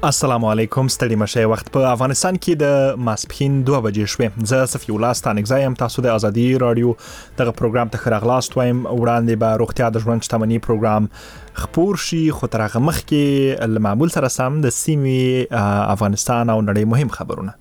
السلام علیکم، ستړي مشه. وخت په افغانستان کې د ماسپښین 2 بجې شوې. زه صفی الله ستانګزایم. تاسو د ازادي رادیو دغه پروګرام ته خراغلاست وایم. وړاندې به روغتیا د ژوند شتمنۍ پروګرام خپور شي، خو تر هغه مخکې له معمول سره سم د سیمې افغانستان او نړۍ مهم خبرونه.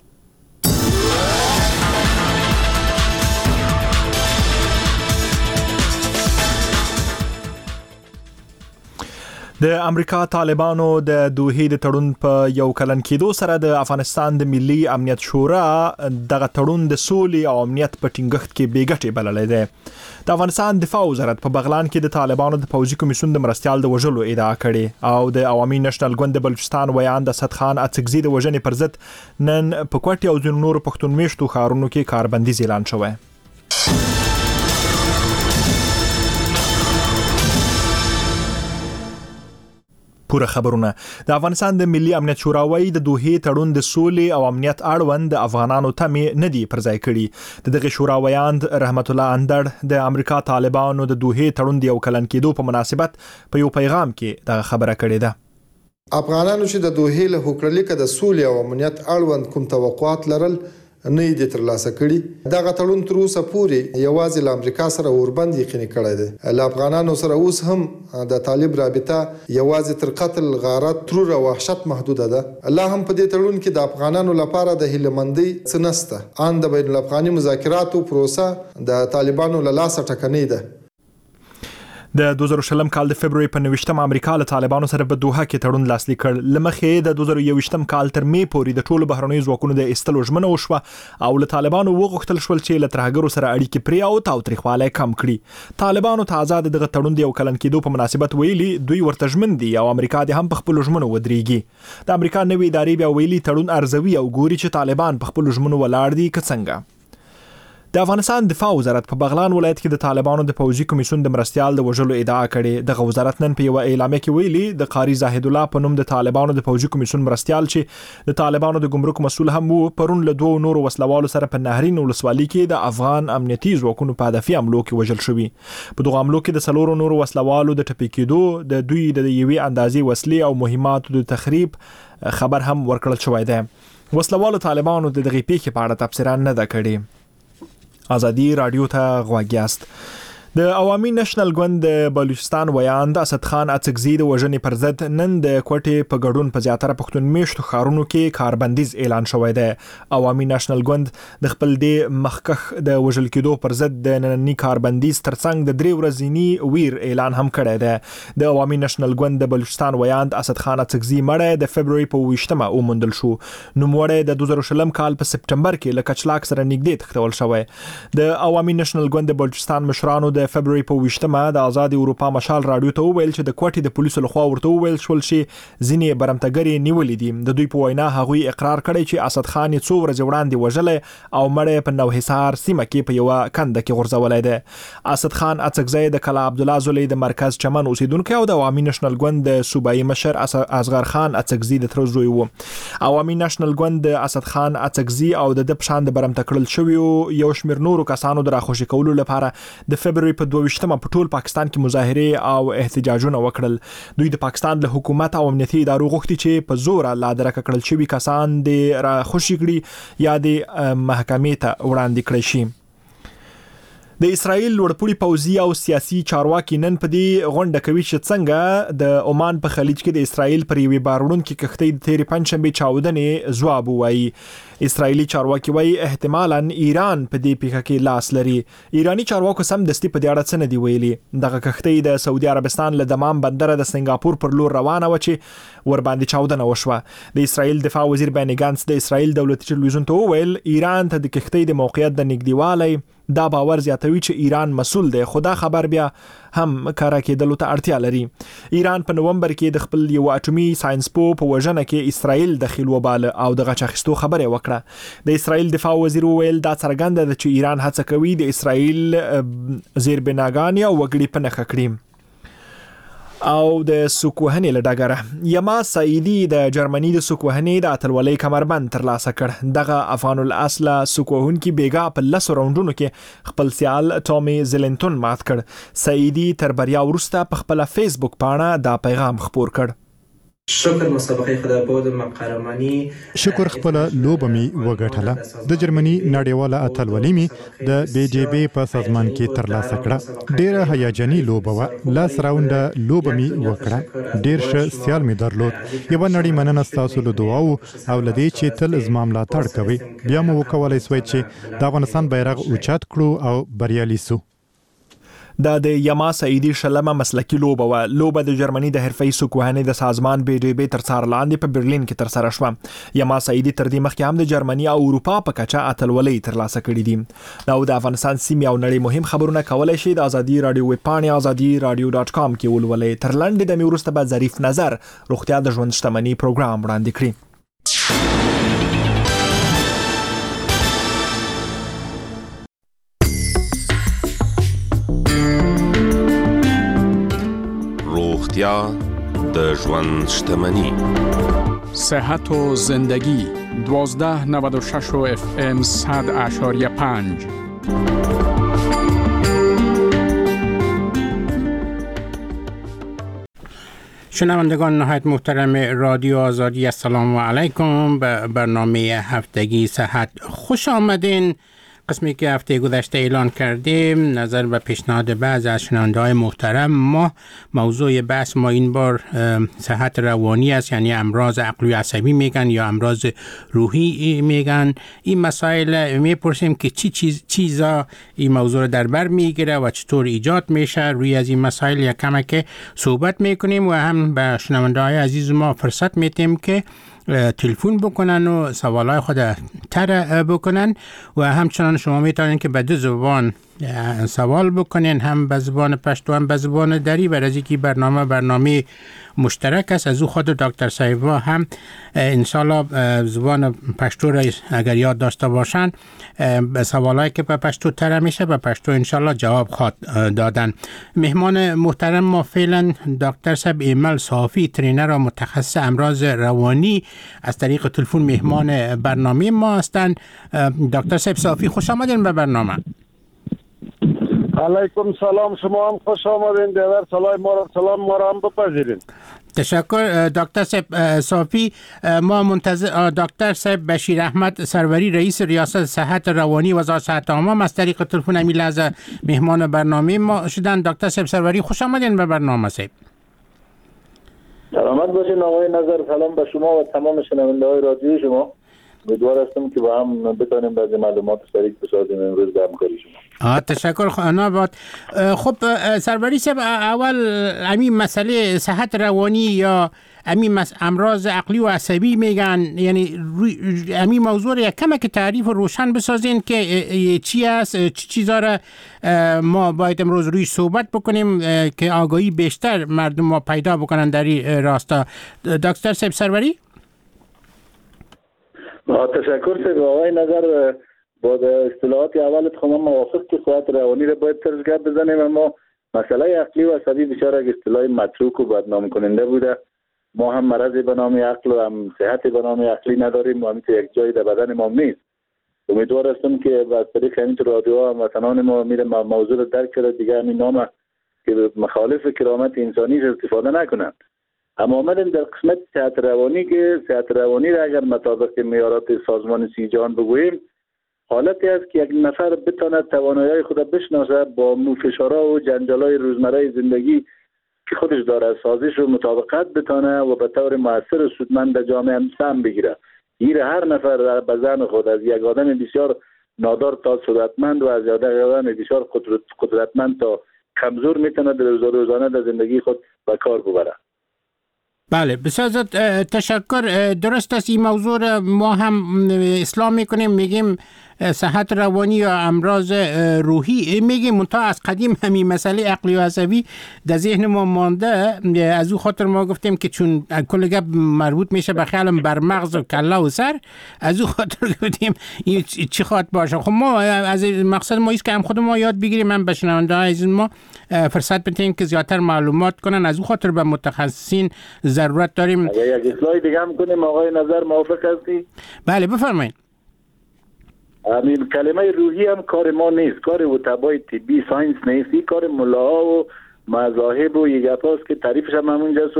د امریکا طالبانو د دوحې د تړون په یو کلن کېدو سره د افغانستان د ملي امنیت شورا دغه تړون د سولې او امنیت په ټینګښت کې بې ګټې بللی دی. د افغانستان دفاع وزارت په بغلان کې د طالبانو د پوځي کمیسیون د مرستیال د وژلو ادعا کړې او د عوامي نېشنل ګوند د بلوچستان ویاند اسد خان اڅکزي د وژنې پر ضد نن په کوټ او ځینو نورو پښتون میشتو ښارونو کې کاربندیز اعلان شوی. پوره خبرونه. د افغانستان د ملي امنیت شورا وايي د دوحې تړون د سولې او امنیت اړوند د افغانانو تمې نه دي پر ځای کړي. د دغه شورا ویاند رحمت الله اندړ د امریکا طالبانو د دوحې تړون د یو کلن کېدو په مناسبت په یو پیغام کې دغه خبره کړې ده. افغانانو چې د دوحې له هوکړلیک د سولې او امنیت اړوند کوم توقعات لرل نه دي ترلاسه کړي. دغه تړون تر اوسه پورې یوازې له امریکا سره اوربند یقیني کړی دی. له افغانانو سره اوس هم د طالب رابطه یوازې تر قتل، غارت، ترور او وحشت محدوده ده. الله هم په دې تړون کې د افغانانو لپاره د هیلهمندۍ څه نشته. ان د بین الافغاني مذاکراتو پروسه د طالبانو له لاسه ټکنۍ ده. د 2020 کال د فبراير په 29 امریکا له طالبانو سره په دوحه کې تړون لاسلیک کړ. لمخې د 2021 کال تر می پورې د ټولو بهرنیو ځواکونو د استلو ژمنه وشوه او له طالبانو وغوښتل شول چې له ترهګرو سره اړیکې پرې او تاوتریخوالی کم کړي. طالبانو ته آزاد دغه تړون د یو کلن کېدو په مناسبت ویلي دوی ورته ژمن دي او امریکا د هم په خپل ژمنو ودرېږي. د امریکا نوې ادارې بیا ویلي تړون ارزوي او ګوري چې طالبان په خپل ژمنو ولاړ دي که څنګه. د افغانستان دفاع وزارت په بغلان ولایت کې د طالبانو د پوځي کمیسیون د مرستیال د وژلو ادعا کړې. دغه وزارت نن په یو اعلامیه کې ویلي د قاری زاهد الله په نوم د طالبانو د پوځي کمیسیون مرستیال چې د طالبانو د ګمرک مسول هم وو پرون له دوه نورو وسلوالو سره په نهرین ولسوالۍ کې د افغان امنیتي ځواکونو په هدفي حملو کې وژل شوي. په دغه حملو کې د څلورو نورو وسلوالو د ټپي کېدو، د دوی د یوې اندازې وسلې او مهماتو د تخریب خبر هم ورکړل شوی دی. وسلوالو طالبانو د دغه پیښې په اړه تبصره نه ده کړې. ازادي رادیو ته غوږ یاست. د عوامي نېشنل ګوند د بلوچستان ویاند اسد خان اڅکزي د وژنې پر ضد نن د کوټې په ګډون په زیاتره پښتون میشتو ښارونو کې کاربندیز اعلان شوی دی. عوامي نېشنل ګوند د خپل د مخکخ د وژل کېدو پر ضد د ننني کاربندیز ترڅنګ د 3 ورځې ویر اعلان هم کړی دی. د عوامي نېشنل ګوند د بلوچستان ویاند اسد خان اڅکزي مړی د فبراير په 28 وموندل شو. نوموړی د 2020 کال په سپټمبر کې له کچلاک سره نږدې تښتول شوی. د عوامي نېشنل ګوند د بلوچستان مشرانو د فبراير په 28 د آزاد اروپا مشال رادیو ته وویل چې د کوټې د پولیسو لخوا ورته وویل شول چې ځینې برمتګري نیولې دي. د دوی په وینا هغوی اقرار کړی چې اسد خان یې 2 ورځې وړاندې وژلی او مړی په نوحصار سیمه کې په یوه کنده کې غورځولی دی. اسد خان اڅکزی د کلا عبدالله زولی د مرکز چمن اوسیدونکی او د عوامي نېشنل ګوند د صوبایي مشر اصغر خان اڅکزي د تره زوی و. عوامي نېشنل ګوند د اسد خان اڅکزي او د پشان د برمته کړل شویو یو شمېر نورو کسانو د راخوشي کولو لپاره د فبراير په 22 په ټول پاکستان کې مظاهرې او احتجاجونه وکړل. دوی د پاکستان له حکومت او امنیتي ادارو غوښتي چې په زور لا درکه کړل شوي کسان د راخوشي کړي یا د محکمې ته وړاندې کړی شي. د اسرائیل لوړپوړي پوځي او سیاسي چارواکي نن په دې غونډه کوي چې څنګه د عمان په خلیج کې د اسرائیل پر یوې باروړونکې کښتۍ د تېرې پنجشنبې چاودنې ځواب ووایي. اسرائیلي چارواکي وایي احتمالاً ایران په دې پیښه کې لاس لري. ایرانی چارواکو سمدستي په دې اړه څه نه دي ویلي. دغه کښتۍ د سعودي عربستان له دمام بندره د سنگاپور پر لور روانه و چې ور باندې چاودنه وشوه. د اسرائیل دفاع وزیر بیني ګانس د اسرائیل دولتي ټلویزیون ته وویل ایران ته د کښتۍ د موقعیت د نږدېوالي دا باور زیاتوي چې ایران مسؤل دی، خو دا خبر بیا هم کاره کېدلو ته اړتیا لري. ایران په نومبر کې د خپل یو اټومي ساينسپو په وژنه کې اسرائیل دخیل وباله او د غچ اخیستو خبره وکړه. د اسرائیل دفاع وزیر وویل دا څرګنده ده چې ایران هڅه کوي د اسرائیل زیربناګانې او وګړي په نښه کړي. او د سوکوهنې له ډګره یما سعیدی د جرمني د سوکوهنې د اتلولۍ کمربند ترلاسه کړ. دغه افغان الاصله سوکوهونکي بیګا په 10 راوندونو کې خپل سیال ټامي زلنټون مات کړ. سعیدی تر بریا وروسته په خپل فیسبوک پاڼه دا پیغام خپور کړ. شکر مسابقه خدا بود مقهرمانی شکر خپل لوبه می وګټله. د جرمني نړیواله اتلولي می د بي جي بي په سازمان کې ترلاسه کړه. ډیره هیجاني لوبه و. لاس راونډه لوبه می وکړه. ډیر ښه سیال می درلود. یو نړۍ مننه تاسو له دعاو او لدی چې تل زما ملاتړ کوي. بیا مو وکولای سوی چې د افغانستان بیرغ اوچت کړو او بریالي سو. د یما سعیدی شلمه مسلکی لوبه د جرمنی د حرفي سوکوهنې د سازمان بي جي بي تر څار لاندې په برلین کې تر سره شوه. یما سعیدی تر دې مخکې هم د جرمنی او اروپا په کچه اتلولۍ ترلاسه کړې دي. دا د افغانستان سیمې او نړۍ مهم خبرونه کولای شي د ازادي رادیو ویب پاڼې azadi-radio.com کې ولولئ. تر لاندې د میورسته به ظریف نظر روغتیا د ژوند شتمنۍ پروګرام وړاندې کړي. روغتیا د ژوند شتمنۍ. صحت و زندگی 1296 FM 100.5. شنوندگان نهایت محترم رادیو آزادی، السلام علیکم. به برنامه هفتگی صحت خوش آمدین. قسمی که هفته گذشته اعلان کردیم نظر به پیشنهاد بعض از شنونده‌های محترم ما، موضوع بحث ما این بار صحت روانی است، یعنی امراض عقلی و عصبی میگن یا امراض روحی میگن. این مسائل میپرسیم که چیزا این موضوع رو در بر میگیره و چطور ایجاد میشه. روی از این مسائل یک کمک صحبت میکنیم و هم به شنونده‌های عزیز ما فرصت میدیم که تلفن بکنن و سوالای خود طرح بکنن و همچنان شما میتونین که به دو زبان سوال بکنین، هم به زبان پشتو هم به زبان دری. و از اینکه برنامه مشترک است، از او خود دکتر صاحبا هم انشالله زبان پشتو را اگر یاد داشته باشن به سوالایی که به پشتو طرح میشه به پشتو انشالله جواب خواد دادن. مهمان محترم ما فعلا دکتر صاحب ایمل صافی، ترینر و متخصص امراض روانی، از طریق تلفن مهمان برنامه ما هستند. دکتر صاحب صافی خوش آمدین به برنامه. علیکم سلام، شما هم خوش آمدین. دیگر سلام ما را هم بپذیرین. تشکر دکتر صاحب صافی. ما منتظر دکتر صاحب بشیر احمد سروری، رئیس ریاست صحت روانی وزارت صحت عامه، از طریق تلفن همین لحظه مهمان برنامه ما شدن. دکتر صاحب سروری خوش آمدین به برنامه. صاحب سلامت باشین آقای نظر. سلام به شما و تمام شنونده‌های رادیو شما. امیدوار هستم که با هم بتونیم بعضی معلومات شریک بسازیم امروز به همکاری شما. تشکر خاناباد. خب سروری صاحب، اول همین مسئله صحت روانی یا همین امراض عقلی و عصبی میگن، یعنی همین موضوع رو یک کمک تعریف روشن بسازین که چی است، چی چیزا را ما باید امروز روی صحبت بکنیم که آگاهی بیشتر مردم ما پیدا بکنن در این راستا. دکتر صاحب سروری. تشکر صاحب. آقای نظر، با اصطلاحات اولت خودم موافق که صحت روانی را باید ترجیح بزنیم، اما مسئله عقلی و عصبی بسیار یک اصطلاح متروک و بدنام کننده بوده. ما هم مرضی به نام عقل و هم صحت به نام عقلی نداریم و هم یک جایی در بدن ما نیست. امیدوار هستم که از طریق همین رادیو هم وطنان ما میره موضوع رو درک کرده، دیگه همین نام که مخالف کرامت انسانی استفاده نکنند. اما آمدیم در قسمت صحت روانی که صحت روانی را اگر مطابق معیارات سازمان سی جهان بگوییم، حالتی است که یک نفر بتواند توانایی خود بشناسه، با فشارها و جنجال‌های روزمره زندگی که خودش داره سازش و مطابقت بتانه و به طور مؤثر و سودمند در جامعه سهم بگیره. گیر هر نفر به ذهن خود از یک آدم بسیار نادار تا ثروتمند و از یک آدم بسیار قدرتمند تا کمزور میتونه در روزانه در زندگی خود به کار ببره. بله، بسیار تشکر. درست است. این موضوع ما هم اسلام میکنیم، میگیم صحت روانی یا امراض روحی میگیم، منتها از قدیم همین مسئله عقلی و عصبی در ذهن ما مانده. از او خاطر ما گفتیم که چون کل گپ مربوط میشه به خیالم بر مغز و کله و سر، از او خاطر گفتیم این چی خواهد باشه. خب ما از مقصد ما است که هم خود ما یاد بگیریم، هم به شنونده‌های عزیز ما فرصت بدیم که زیادتر معلومات کنن. از او خاطر به متخصصین ضرورت داریم. اگه یک اصلاحی دیگه هم کنیم آقای نظر، موافق هستی؟ بله بفرمایید. همین کلمه روحی هم کار ما نیست، کار اتباع طبی ساینس نیست، کار ملاها و مذاهب و یک گپاست که تعریفش هم همونجاست و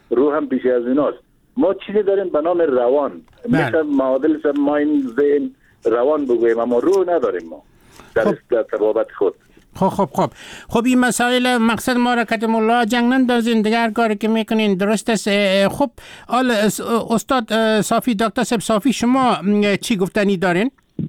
روح هم پیش از ایناست. ما چیزی داریم به نام روان، مثل معادل مایند ذهن روان بگوییم، اما روح نداریم ما در ترابط خود. خب این مسائل مقصد ما را کتم الله جنگ نندازین، دیگر کاری که میکنین درست است. خب استاد صافی، دکتر صافی، شما چی گفتنی دارین؟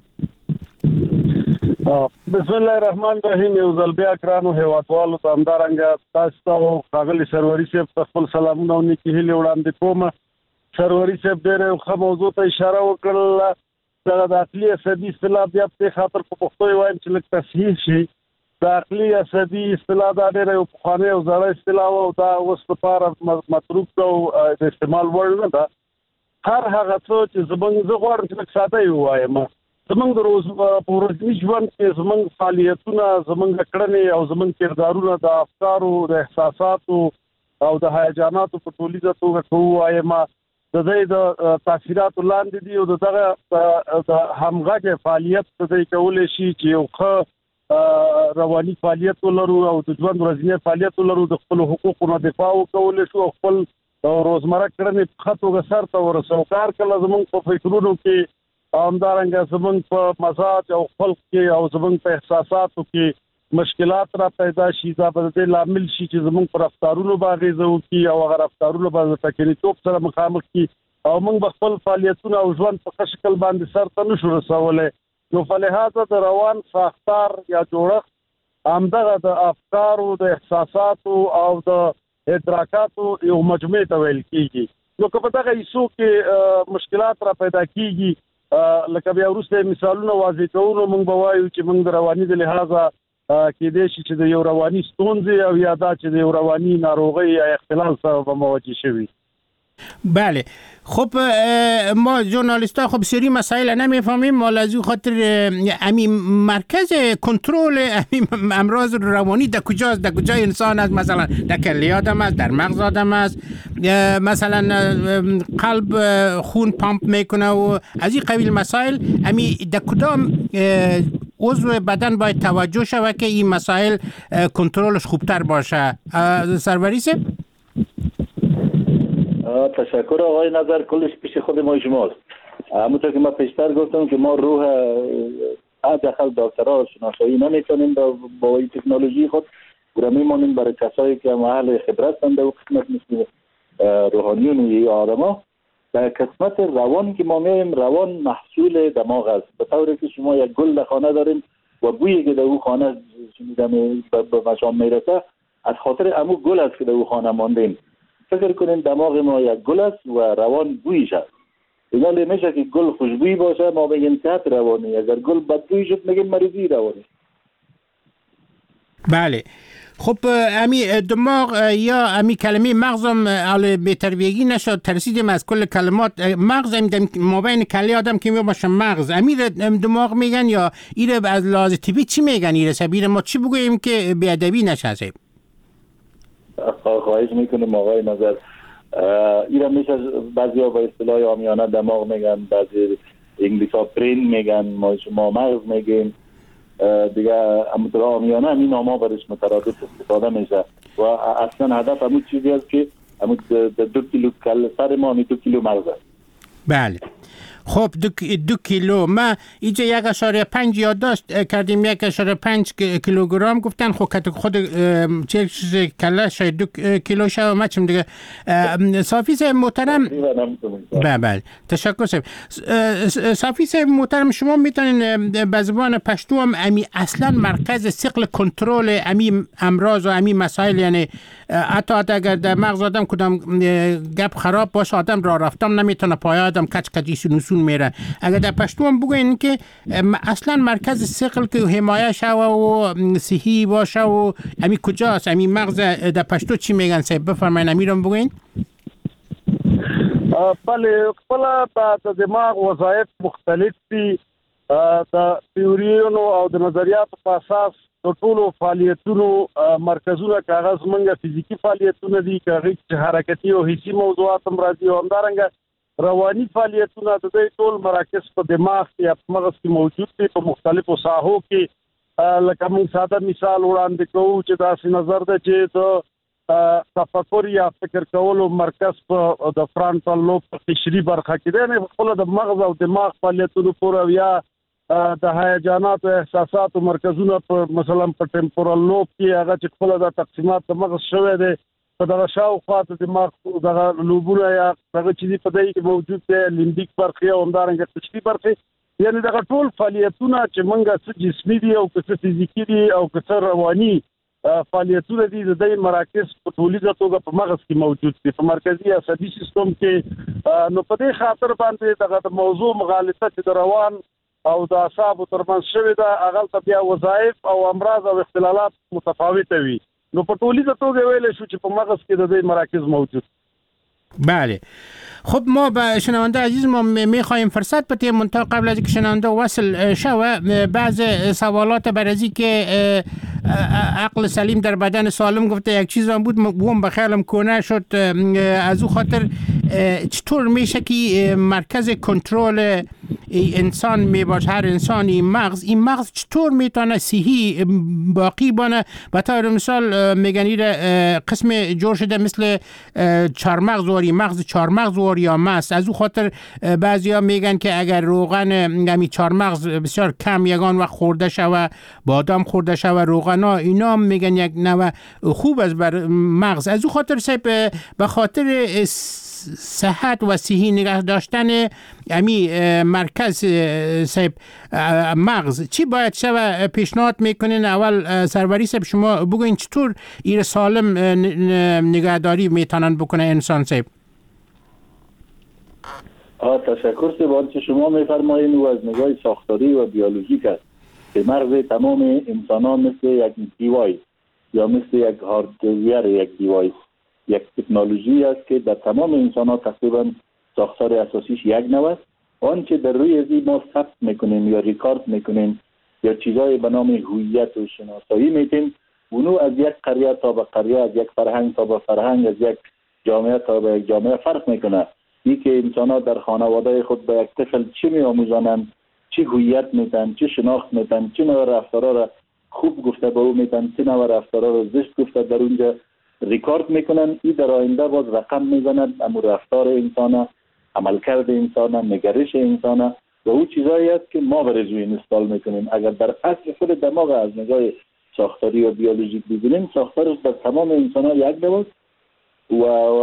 بسم الله الرحمن الرحیم. یو ځل بیا ګرانو هیوادوالو ته همدارنګه تاسو ته ښاغلي سروري صاحب ته خپل سلامونه او نیکې هیلې وړاندې کوم. سروري صاحب ډېره ښه موضوع ته اشاره وکړله. دغه د عقلي عصبي اصطلاح بیا په خاطر په پښتو یې وایم چې لږ تصحیح شي. د عقلي عصبي اصطلاح دا ډېره یو پخوانۍ او زړه اصطلاح او دا اوس لپاره متروک او د استعمال وړ نه ده. هر هغه څه چې زه غواړم چې لږ ساده یې ووایم. زمونږ د ورځني ژوند کې زمونږ فعالیتونه، زمونږ کړنې او زمونږ کردارونه د افکارو، د احساساتو او د هیجاناتو په ټولیزه توګه ووایم د دې د تاثیراتو لاندې دي او دغه د همغږي فعالیت د دې کولای شي چې یو ښه رواني فعالیت ولرو او د ژوند ورځنی فعالیت ولرو، د خپل حقوقو دفاع وکولای شو او خپل روزمره کړنې په ښه توګه سرته ورسوو. کار کله زمونږ په فکرونو کې همدارنګه زمونږ په مزاج او خلق کې او زمونږ په احساساتو کې مشکلات را پیدا شي. دا به د لامل شي چې زمونږ پر رفتارونو باندې زوکي او هغه رفتارونو باندې تکلیف سره مخامخ کی او موږ خپل فعالیتونه او ژوند په شکل باندې سرته نشو رسولای. نو فلهذا د روان ساختار یا جوړښت همدغه د افکارو، د احساساتو او د ادراکاتو یو مجموعه ته ویل کیږي. نو که په دغه ایسو کې مشکلات را پیدا کیږي، لکه بیا وروسته مثالونه واضح کوو، موږ به وایو چې موږ د رواني د لحاظه کېدای شي چې د یو رواني ستونزې او یا دا چې د یو رواني ناروغۍ یا اختلال سره به مواجه شوي. بله. خب ما ژورنالیست‌ها خب سری مسائل نمیفهمیم، ما لازم خاطر امی مرکز کنترل امی امراض روانی در کجاست، در کجا انسان است، مثلا در کلیه آدم است، در مغز آدم است، مثلا قلب خون پامپ میکنه و از این قبیل مسائل. امی در کدام عضو بدن باید توجه شود که این مسائل کنترلش خوبتر باشه؟ سروری صاحب؟ تشکر آقای نظر، کلش پیش خود ما شماست. همونطور که ما پیشتر گفتم که ما روح حداقل دکترها شناسایی نمی‌کنیم با این تکنولوژی خود، و میمونیم برای کسایی که اهل خبرت هستند و قسمت مثل روحانیون و آدما. در قسمت روان که ما میایم، روان محصول دماغ است. به طوری که شما یک گل در خانه دارین و بویی که در اون خانه شنیدم به مشام میرسه، از خاطر امو گل است که در اون خانه ماندیم. فکر کنین دماغ ما یک گل است و روان بویش است. اینا میشه که گل خوشبویی باشه ما بگیم صحت روانی، اگر گل بدبویی شد میگیم مریضی روانی. بله. خب امی دماغ یا امی کلمه مغزم حالا بهتربیگی نشد، ترسیدیم از کل کلمات. مغز ما بین کلی آدم که میباشه مغز امی دماغ میگن یا ایره از لحاظ طبی چی میگن؟ ایره سبیل ما چی بگوییم که بیادبی نشه؟ خواهش میکنم آقای نظر، ایران میشه بعضی ها با اصطلاح عامیانه دماغ میگن، بعضی انگلیسا برین میگن، ما شما مغز میگیم دیگه. اما عامیانه همین نام‌ها برش مترادف استفاده میشه و اصلا هدف همون چیزی است که همون 2 کیلو سر ما 2 کیلو مغز است. بله. خب 2 کیلو ما اینجا 1.5 یادداشت کردیم، 1.5 کیلوگرم گفتن. خود چه کله شاید 2 کیلو شد. ما چم دیگه صافی صاحب محترم، بله تشکر صاحب. صافی صاحب محترم، شما میتونین به زبان پشتو هم امی اصلا مرکز ثقل کنترل امی امراض و امی مسائل، یعنی حتی اگر در مغز آدم کدام گپ خراب باشه آدم راه رفتم نمیتونه، پای آدم کچ کچی نسون میره. اگر در پشتو هم بگوین که اصلا مرکز ثقل که حمایه شوه و صحی باشه و امی کجاست، امی مغز در پشتو چی میگن صاحب؟ بفرمایید امی رو بگوین. بله، خپل د دماغ وظایف مختلف دي. د تیوریونو او د نظریاتو په اساس د ټولو فعالیتونو مرکزونه کاغذ منګه فزیکی فعالیتونه دي، کاغذ حرکتي او حسي موضوعات هم راځي او همدارنګه رواني فعالیتونه د دې ټول مراکز په دماغ یا مغز کې موجود دي په مختلفو ساحو کې. لکه موږ ساده مثال وړاندې کوو چې داسې نظر ده چې د تفکر یا فکر کولو مرکز په د فرانټال لوب په قشري برخه کې دی، نه خپل د مغز او دماغ فعالیتونو پورې یا د هیجانات او احساسات مرکزونه په مثلا په ټمپورال لوب کې هغه چې خپل د تقسیمات د مغز شوی دی په دغه شاوخوا د دماغ دغه لوبونه یا دغه چې په دې کې موجود دی لیمبیک برخه او همدارنګه قشري برخه، یعنی دغه ټول فعالیتونه چې موږ څه جسمي دي او څه فزیکي دي او څه رواني فعالیتونه دي د دې مراکز په ټولیزه توګه په مغز کې موجود دي په مرکزي عصبي سیستم کې. نو په دې خاطر باندې دغه موضوع مغالطه چې د روان او د اعصابو ترمنځ شوی ده هغه ته بیا وظایف او امراض او اختلالات متفاوته وي. نو په ټولیزه توګه ویل شو چې په مغز کې د دې مراکز موجود. بله خب ما به شنونده عزیز ما میخوایم فرصت بدیم منتها قبل از که شنونده وصل شوه بعض سوالات برازی که عقل سلیم در بدن سالم گفته یک چیز هم بود بوم بخیالم کنه شد از او خاطر چطور میشه که مرکز کنترل انسان میباشه هر انسان این مغز چطور میتونه صحی باقی بانه؟ به طور مثال میگن قسم جور شده مثل چهارمغز واری مغز چهارمغز واری یا مست. از او خاطر بعضیا میگن که اگر روغن یعنی چهارمغز بسیار کم یگان وقت خورده شوه بادام خورده شوه روغنا اینا میگن یک نوع خوب است بر مغز. از او خاطر به خاطر صحت و صحی نگه داشتن امی مرکز مغز چی باید شوه پیشنهاد میکنین؟ اول سروری صاحب شما بگوین چطور این سالم نگهداری میتونن بکنه انسان صاحب؟ تشکر سبان که شما میفرمایین و از نگاه ساختاری و بیولوژیک است که مغز تمام انسانان مثل یک دیوایس یا مثل یک هاردویر یک دیوایس یک تکنولوژی است که در تمام انسان‌ها تقریبا ساختار اساسیش یک نوع است. آنچه در روی ازی ما ثبت میکنیم یا ریکارد میکنیم یا چیزای به نام هویت و شناسایی میتیم اونو از یک قریه تا به قریه از یک فرهنگ تا به فرهنگ از یک جامعه تا به یک جامعه فرق میکنه. این که انسان‌ها در خانواده خود به یک طفل چی میآموزانند، چی هویت میتن، چی شناخت میتن، چی نوع رفتارا را خوب گفته به او میتن، چی نوع رفتارا را زشت گفته در اونجا ریکارد میکنن. این در آینده باز رقم میزند اما رفتار انسان، عملکرد انسان، نگرش انسان و او چیزایی است که ما برای روی اینستال میکنیم. اگر در اصل خود دماغ از نگاه ساختاری و بیولوژیک ببینیم ساختارش در تمام انسان ها یک نوع و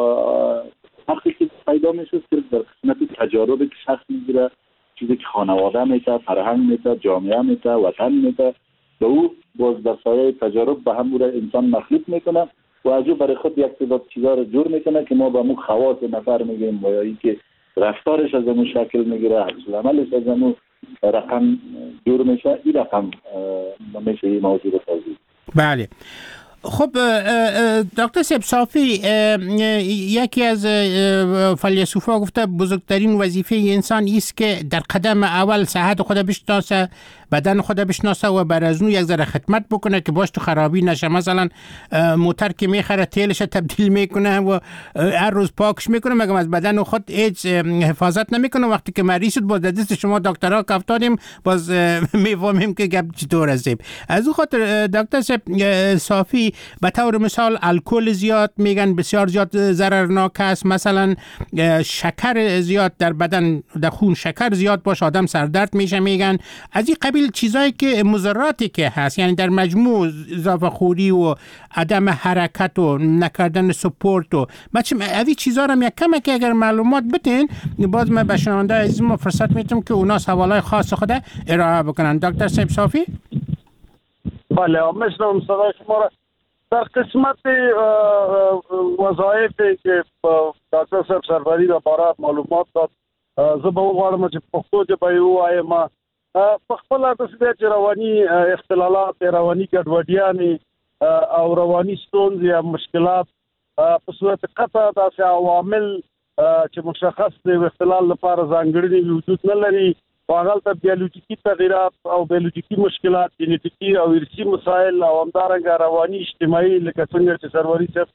وقتی که پیدا میشه صرف در قسمت تجاربی که شخص میگیره چیزی که خانواده میته، فرهنگ میته، جامعه میته، وطن میته و او باز در سایه تجارب به هم انسان مخلوط میکنه و از او برای خود یک تعداد چیزا رو جور میکنه که ما به مو خواص نفر میگیم و یا اینکه رفتارش از همون شکل میگیره، عکس عملش از همون رقم جور میشه. این رقم میشه این موضوع رو توضیح. بله خب دکتر صاحب صافی یکی از فیلسوفا گفته بزرگترین وظیفه انسان است که در قدم اول صحت خود بشناسه، بدن خود بشناسه و بر از اون یک ذره خدمت بکنه که باش تو خرابی نشه. مثلا موتر که میخره تیلش تبدیل میکنه و هر روز پاکش میکنه مگه از بدن خود هیچ حفاظت نمیکنه. وقتی که مریض شد باز دست شما دکترها کفتادیم باز میفهمیم که گپ چطور است. از اون خاطر دکتر صافی به طور مثال الکل زیاد میگن بسیار زیاد ضررناک است. مثلا شکر زیاد در بدن در خون شکر زیاد باشه آدم سردرد میشه میگن. از این قبیل چیزایی که مضراتی که هست یعنی در مجموع اضافه خوری و عدم حرکت و نکردن سپورت و بچه از این چیزا رو یک کمک اگر معلومات بدین باز من به شنونده عزیز ما فرصت میتونم که اونا سوالای خاص خود ارائه بکنن. دکتر صاحب صافی بله مثل صدای شما را در قسمت وظایفی که دکتر صاحب سروری را باره معلومات داد زه به وغواړم چې پښتو ژبه یې ووایم. په خپله داسې دی چې رواني اختلالات رواني ګډوډیانې او رواني ستونزې یا مشکلات په صورت قطع داسې عوامل چې مشخص دی د اختلال لپاره ځانګړي وجود نه لري او هغلته بیولوژیکي تغییرات او بیولوژیکي مشکلات جینیټیکي او ارثي مسایل او همدارنګه رواني اجتماعي لکه څنګه چې سروری صاحب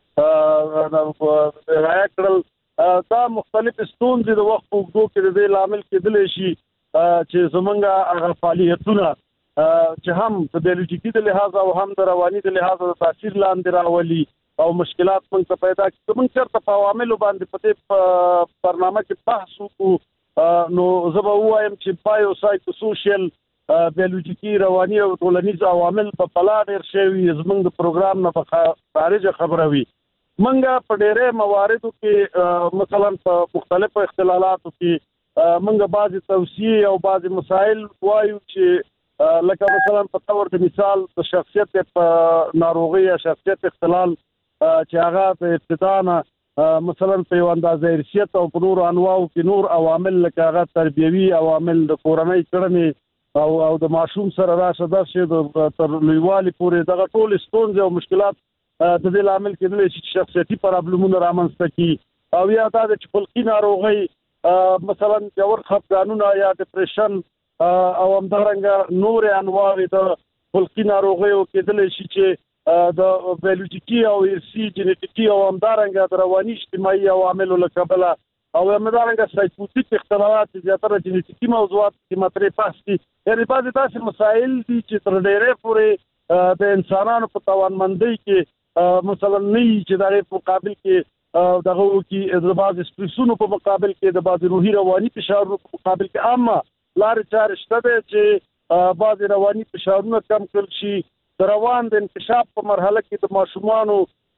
رایه کړل دا مختلف ستونزې د وخت په اوږدو کې د دې لامل کېدلی شي چې زمونږ هغه فعالیتونه چې هم د بیولوژیکي د لحاظ او هم د رواني د لحاظ د تاثیر لاندې راولي او مشکلات موږ ته پیدا کیږي. موږ چېرته په عواملو باندې په دې برنامه کې بحث وکړو نو زه به وایم چې بایو سایکو سوشل بیولوژیکي رواني او ټولنیز عوامل په پلا ډېر شوي زموږ د پروګرام نه په خارجه خبره وي. موږ په ډېرې مواردو کې مثلا په مختلفو اختلالاتو کې موږ بعضې توصیې او بعضې مسایل وایو چې لکه مثلا په تور د مثال د شخصیت په ناروغي یا شخصیت اختلال چې هغه د ابتدا نه مثلا په یو اندازه ارثیت او په نورو انواعو کې نور عوامل لکه هغه تربیوي عوامل د کورنۍ کړنې او د ماشوم سره راشه درشه تر لویوالي پورې دغه ټول ستونزې او مشکلات د دې لامل کېدلی چې شخصیتي پرابلمونه رامنځته کړي او یا دا چې خلقي ناروغۍ مثلا ژور خفګانونه یا ډپریشن او همدارنګه نور انواع د خلقي ناروغیو کېدلی شي چې د بیولوژیکي او ارثي جنیټیکي او همدارنګه د رواني اجتماعي عواملو له کبله او همدارنګه سایکوټیک اختلالات زیاتره جنیټیکي موضوعات کې مطرح بحث دي. یعنې بعضې داسې مسایل دي چې تر ډېرې پورې د انسانانو په توانمندۍ کې مثلا نه چې د هغې په مقابل کې دغه وکړي د بعضې سټرسونو په مقابل کې د بعضې روحي رواني فشارونو په مقابل کې اما لارې چارې شته دی چې بعضې رواني فشارونه کم کړل شي. د روان د انکشاف په مرحله کې د ماشومانو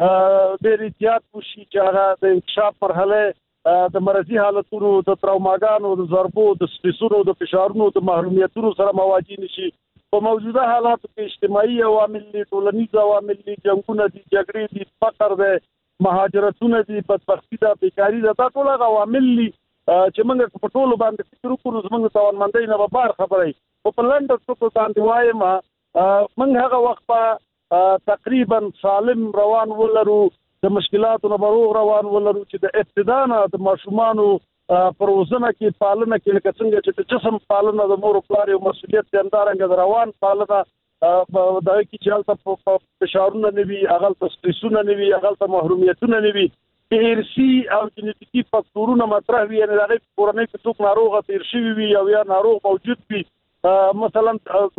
ډېر احتیاط وشي چې هغه د انکشاف مرحله د مرضي حالتونو د تراوماګانو د ضربو د سټرسونو د فشارونو د محرومیتونو سره مواجه نشي. په موجوده حالاتو کې اجتماعي عوامل دي، ټولنیز عوامل دي، جنګونه دي، جګړې دي، فقر دی، مهاجرتونه دي، بدبختي ده، بیکاري ده، دا ټول هغه عوامل دي چې موږ په ټولو باندې فکر وکړو زموږ د توانمندۍ نه به بار خبره وي. په لنډه ټکو باندې وایم موږ هغه وخت په تقریبا سالم روان ولرو، د مشکلاتو نه به روغ روان ولرو چې د ابتدا نه د ماشومانو په روزنه کې پالنه کې لکه څنګه چې د جسم پالنه د مور او پلار یو مسؤلیت دی، همدارنګه د روان پالنه دا کې چې هلته فشارونه نه وي، هغلته سټرسونه نه وي، هغلته محرومیتونه نه وي، ارثي او جنیټیکي فاکتورونه مطرح وي، یعنې د هغې په کورنۍ کې څوک ناروغه تېر شوي وي او یا ناروغ موجود وي. مثلا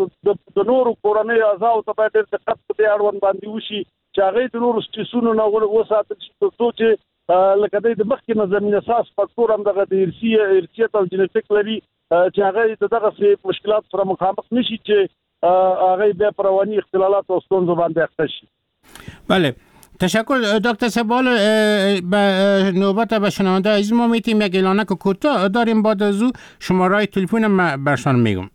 د نورو کورنۍ اعضاو ته باید ډېر دقت په دې اړوند باندې وشي چې هغې د نورو سټرسونو نه وساتل شي تر څو چې لکه دی د مخکې نه زمین اساس فاکتور هم دغه د ارثیت او جنیټیک لري چې هغه د دغسې مشکلات سره مخامخ نشي چې هغه بیا په رواني اختلالات او ستونزو باندې اخته شي. بله، تشکر دکتر سبال. نوبت به شنونده عزیز ما میتیم یک اعلانک کوتاه داریم، بعد از او شماره تلفن ما برشان میگم.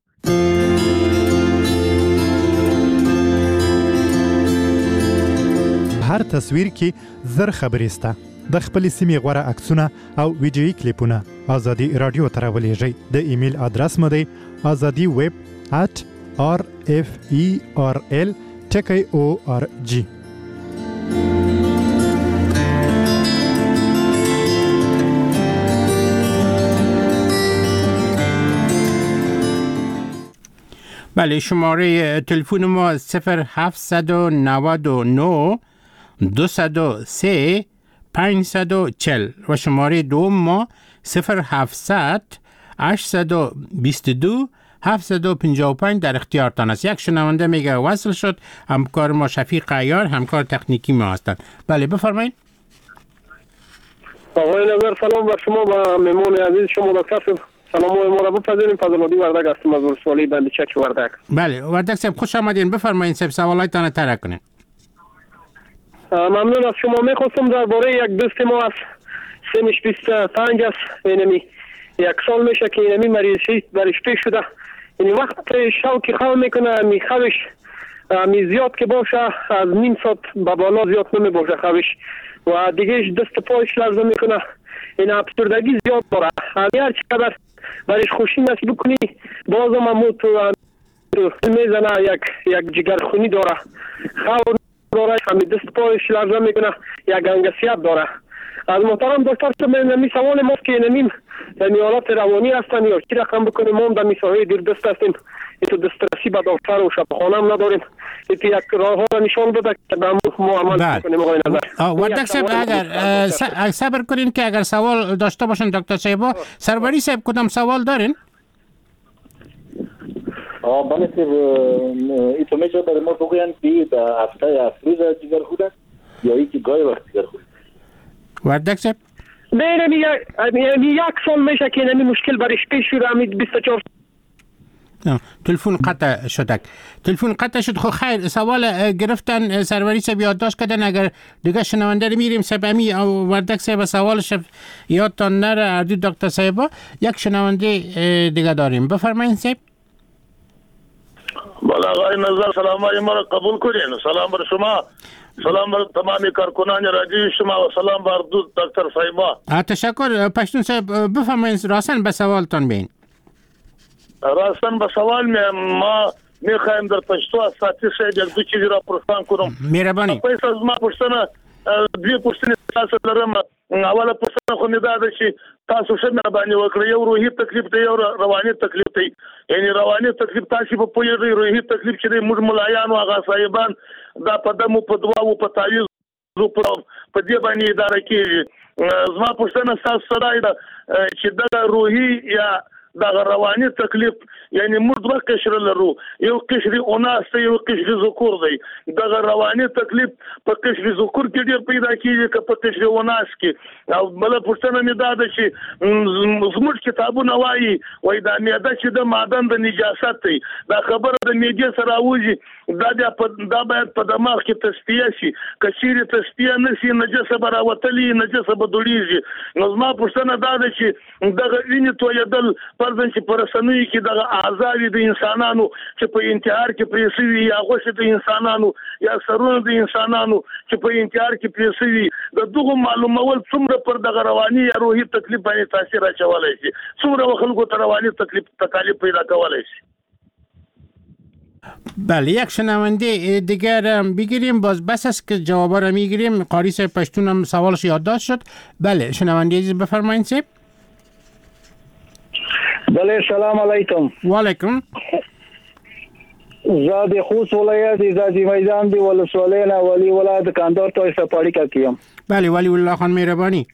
هر تصویر کې زر خبرې سته. د خپل سیمې غوره عکسونه او ویډیویي کلیپونه ازادي رادیو ته راولېږئ. د ایمیل ادرس مو دی azadiweb@rferl.org. بله، شماره تلفن ما 0799 203 540 و شماره دوم ما 0700 822 755 در اختیارتان است. یک شنونده میگه وصل شد. همکار ما شفیق عیار، همکار تکنیکی ما هستند. بله بفرمایید. آقای نظر سلام بر شما و مهمان عزیز شما دکتر. سلام ما را بپذیریم. فضل‌الدین وردک هستم از ولسوالی بندیچک وردک. بله وردک صاحب خوش آمدین. بفرمایید صاحب سوالایتان طرح کنید. ممنون از شما. میخواستم درباره یک دوست ما از سنش 25 است، یعنی یک سال میشه که اینمی مریضی برش پیش شده. یعنی وقت شوکی خواب میکنه، می خوابش می زیاد که باشه از نیم ساعت به بالا زیاد نمی باشه خوابش و دیگه دست پایش لرزه میکنه. این افسردگی زیاد داره. هر چقدر برش خوشی نصیب کنی بازم هم تو میزنه، یک جگرخونی داره، خواب داره، همین دست پایش لرزه میکنه، یک گنگسیت داره. از محترم دکتر نمی سوال ماست که نمیم یعنی حالت روانی هستن یا چی رقم بکنیم. ما در میساهای دیر دست هستیم، ایتو دسترسی به دکتر و شفاخانه هم نداریم. ایتو یک راه ها را نشان بده که در ما عمل بکنیم. آقای نظر وردک صاحب اگر صبر کنین که اگر سوال داشته باشن دکتر صاحب. سروری صاحب کدام سوال دارین؟ بله صاحب، ایتو میشه برای ما بگوین که در هفته افروز جگر خوده؟ یا اینکه گاهی وقت دیگر خود وردک صاحب نه یک سال میشه که اینمی مشکل برش پیش شده. 24 تلفن قطع شدک. تلفن قطع شد. خب خیر، سوال گرفتن سروری صاحب یادداشت کردن، اگر دیگه شنونده رو میریم سبمی او وردک صاحب سوالش یادتان نره اردو دکتر صاحب. یک شنونده دیگه داریم، بفرمایید صاحب. بالا آقای نظر سلام علیکم را قبول کنین. سلام بر شما، سلام بر تمامی کارکنان رادیو شما و سلام بر دکتر صاحبا. تشکر پشتون صاحب، بفرمایید راستن به سوالتان بین. راستن به سوال ما میخوایم در پشتو اساتی صاحب یک دو چیزی را پرسان کنم. مهربانی. پیسه از ما پرسنه دوی پرسنې تاسو لرم. اوله پرسنه خو مې دا ده چې تاسو څه مهرباني وکړئ، یو روحي تکلیف دی یو رواني تکلیف دی. یعنی رواني تکلیف تاسو په پوهېږئ، روحي تکلیف چې دی موږ ملایانو هغه صاحبان دا په دمو په دعاو په تعویضو په دې باندې اداره کېږي. زما پوښتنه ستاسو سره ده چې دغه روحي یا دغه رواني تکلیف یعنی موږ دوه قشر لرو، یو قشر اناث دی یو قشر ذکور دی. دغه رواني تکلیف په قشر ذکور کې ډېر پیدا کېږي که په قشر اناث کې. او بله پوښتنه مې دا ده چې زموږ کتابونه وایي دا معده چې د معدن د نجاست دی، دا خبره د معدې سره راوځي، دا باید په دماغ کې تصفیه شي. که چیرې تصفیه نه شي نجسه به راوتلي، نجسه به دوړېږي. نو زما پوښتنه دا ده چې دغه وینې تویېدل فرضاً چې په رسنیو کې دغه اعضاوې د انسانانو چې په انتحار کې پرې شوي، یا غوښې د انسانانو یا سرونه د انسانانو چې په انتحار کې پرې شوي، د دغو معلومول څومره پر دغه رواني یا روحي تکلیف باندې تاثیر اچولی شي، څومره خلکو ته رواني تکالیف پیدا کولی شي. بله، یک شنونده دیگر بگیریم، باز بس است که جوابا رو میگیریم. قاری صاحب پشتون هم سوالش یادداشت شد. بله شنونده عزیز بفرمایید صاحب. بله سلام علیکم. و علیکم. زاد خوست ولایت ازازی میدان دی ولسوالی نه ولی ولایت کاندار تو سپاری کا کیم. بله ولی الله خان مهربانی.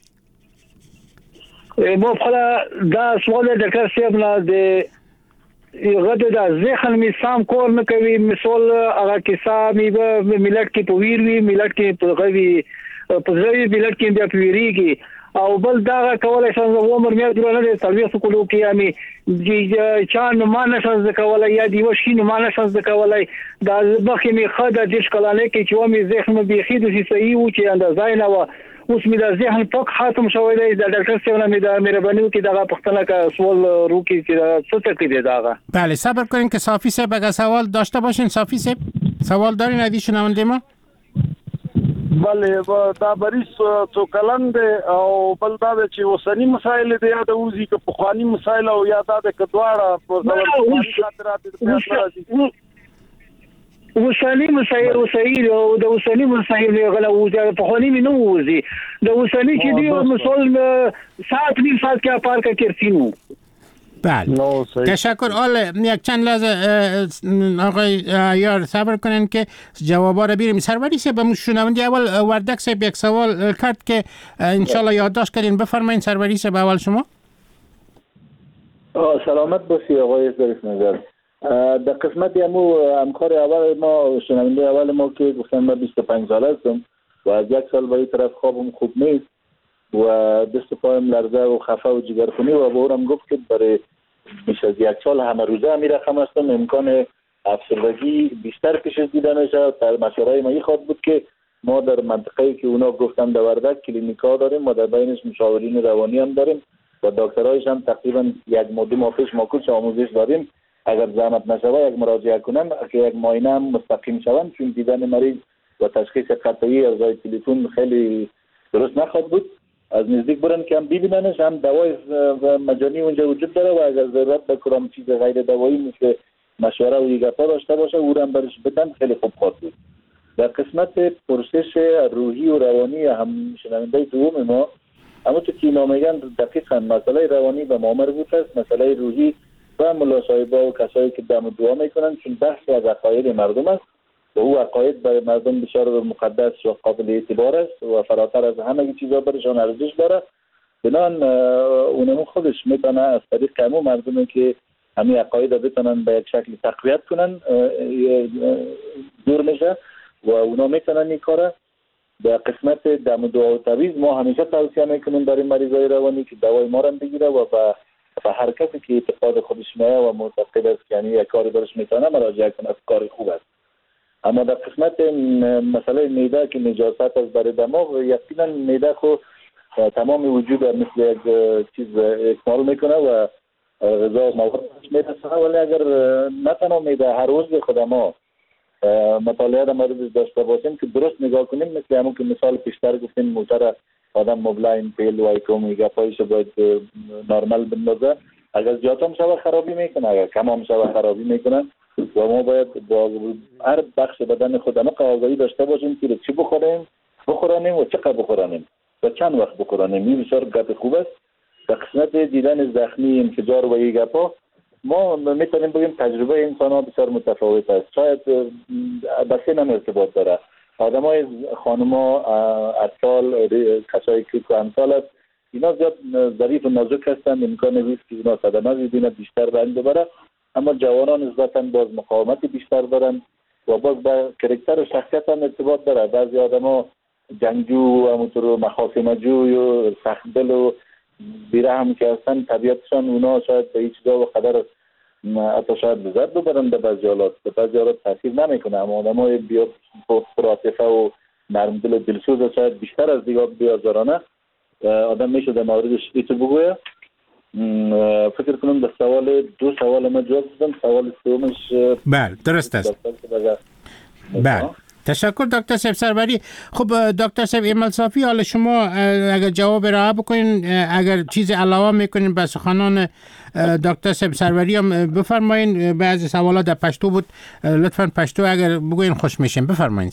ما خلا دا سوال دکتر صاحب نه دی غد دا ذهن می سام کور نه کوي. مثال هغه کیسه می به ملت کې پویر وی، ملت کې پغوي پزوی ملت کې بیا پیریږي. او بل دا کولای شي عمر مې درنه د تلوي سکولو کې یعنی چا ما نشز کولای یا دی وشي ما نشز کولای دا بخې می خدای د ښکلانه کې چې و می ذهن به خېد شي صحیح و چې اندازای نه و اوس می د ذهن پاک خاتم شوی دی. د ډاکټر صاحب نه د مهرباني کې دغه پښتنه کا سوال روکی چې څه څه کې دغه. بله صبر کنین که صافی صاحب اگه سوال داشته باشین. صافی صاحب سوال دارین ادي شنونده ما؟ بله دا بریس تو کلند او بل دا چې وسنی مسائل دی یا د اوزي که پخوانی مسائل او یا دا د کډواړه په ځوان خاطرات دي. وسنی مسائل او د وسنی مسائل غلا اوزي پخوانی نه اوزي د وسنی چې دی مسول ساعت نیم ساعت کې پارک کرسینو. بله تشکر. یک چند لحظه آقای یار صبر کنن که جوابا رو بیریم. سروری صاحب شنونده اول وردک صاحب یک سوال کرد که انشالله یادداشت کردین. بفرمایید سروری صاحب اول شما. سلامت باشی آقای ظریف نظر. در قسمت همکار اول ما شنونده اول ما که گفتن من 25 ساله هستم و از یک سال به این طرف خوابم خوب نیست و دست پایم لرزه و خفه و جگرخونی و به اونم گفت که برای بیش از یک سال همه روزه همی رقم هستم، امکان افسردگی بیشتر پیش از دیدن شد. در مشورهای ما این خواد بود که ما در منطقه‌ای که اونا گفتن در وردک کلینیکا داریم و در بینش مشاورین روانی هم داریم و دکترایش هم تقریبا یک ماه دو ماه پیش ما کورس آموزش داریم. اگر زحمت نشوه یک مراجعه کنن که یک معاینه هم مستقیم شوند، چون دیدن مریض و تشخیص قطعی از راه تلفن خیلی درست نخواهد بود. از نزدیک برن که هم ببیننش، هم دوای مجانی اونجا وجود داره و اگر ضرورت به کدام چیز غیر دوایی مثل مشوره و یگپا داشته باشه او هم برش بدن خیلی خوب خواهد بود. در قسمت پرسش روحی و روانی هم شنونده دوم ما همونطور که اینا میگن دقیقاً مسئله روانی به ما مربوط است، مسئله روحی و ملا صاحبا و کسایی که دم دعا میکنن، چون بحث از عقاید مردم است و او عقاید برای مردم بسیار مقدس و قابل اعتبار است و فراتر از همه چیزا برشان ارزش داره. بنان اونمون خودش میتونه از طریق همون مردمی که همین عقاید بتونن به یک شکل تقویت کنن دور میشه و اونا میتونن این کاره. در قسمت دم دعا و تعویض ما همیشه توصیه میکنیم برای مریضای روانی که دوای ما را بگیره و به هر کسی که اعتقاد خودش میه و معتقد است که یعنی یک کاری برش میتونه مراجعه کنه، کار خوب است. اما در قسمت مسئله معده که نجاست است برای دماغ، یقینا معده خو تمام وجود مثل یک چیز اکمال میکنه و غذا و مواد میرسه، ولی اگر نه تنها معده هر روز خود ما مطالعه در موردش داشته باشیم که درست نگاه کنیم، مثل همون که مثال پیشتر گفتیم موتر آدم مبلاین پیل و ایکومی گپایش باید نرمال بندازه، اگر زیاد هم شبه خرابی میکنه، اگر کم هم شبه خرابی میکنه و ما باید با هر بخش بدن خودمون آگاهی داشته باشیم که چی بخورانیم و چقدر بخورانیم و چند وقت بخورانیم. این بسیار گپ خوب است. در قسمت دیدن زخمی، انفجار و این گپا ما میتونیم بگیم تجربه انسان ها بسیار متفاوت است. شاید بسیار هم ارتباط داره. آدم های خانم ها، اطفال، کسایی که امثال است، اینا زیاد ظریف و نازک هستند، امکان نیست که اینا صدمه ببینه بیشتر رنج ببره، اما جوانان نسبتاً باز مقاومت بیشتر دارن و باز با کرکتر و شخصیت هم ارتباط داره. بعضی آدم ها جنگجو و همونطور مخاصمجو و سخت‌دل و بیرحم که هستن، طبیعتشان اونا شاید به هیچ جا و قدر حتی شاید لذت ببرن، به بعضی حالات تاثیر نمیکنه. اما آدمای بیا پرعاطفه و نرمدل و دلسوز شاید بیشتر از دیگه بیازارانه آدم میشه در موردش ایتو بگویه. فکر کنم به دو سوال ما جواب دادم. سوال سومش بله درست است. بله تشکر دکتر صاحب سروری. خب دکتر صاحب ایمل صافی، حالا شما اگر جواب را بکنین، اگر چیز علاوه میکنین به سخنان دکتر صاحب سروری هم بفرمایین. بعضی سوالات در پشتو بود، لطفاً پشتو اگر بگوین خوش میشیم. بفرمایین.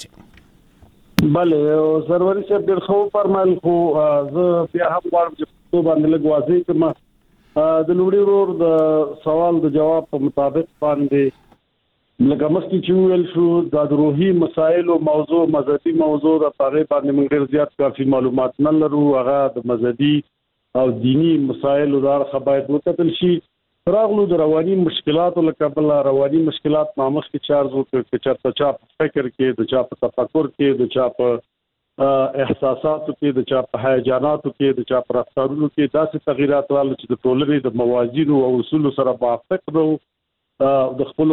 بله سروری صاحب ډېر ښه فرمایل، خو زه بیا هم غواړم چې پښتو باندې لږ واضح کړم. د لومړي ورور د سوال د جواب په مطابق باندې لکه مخکې چې ویل شو د روحي مسایلو موضوع، مذهبي موضوع د هغې باندې موږ ډېر زیات کافي معلومات نه لرو. هغه د مذهبي او دینی مسایلو د اړخه باید وکتل شي. راغلو د رواني مشکلاتو له کبله رواني مشکلات ما مخکې چارج وکړ چې چېرته چا په فکر کې، د چا په تفکر کې، د چا په احساساتو کې، د چا په هیجاناتو کې، د چا په رفتارونو کې داسې تغیرات راغلل چې د ټولنې د موازینو او اصولو سره موافق نه وو. د خپل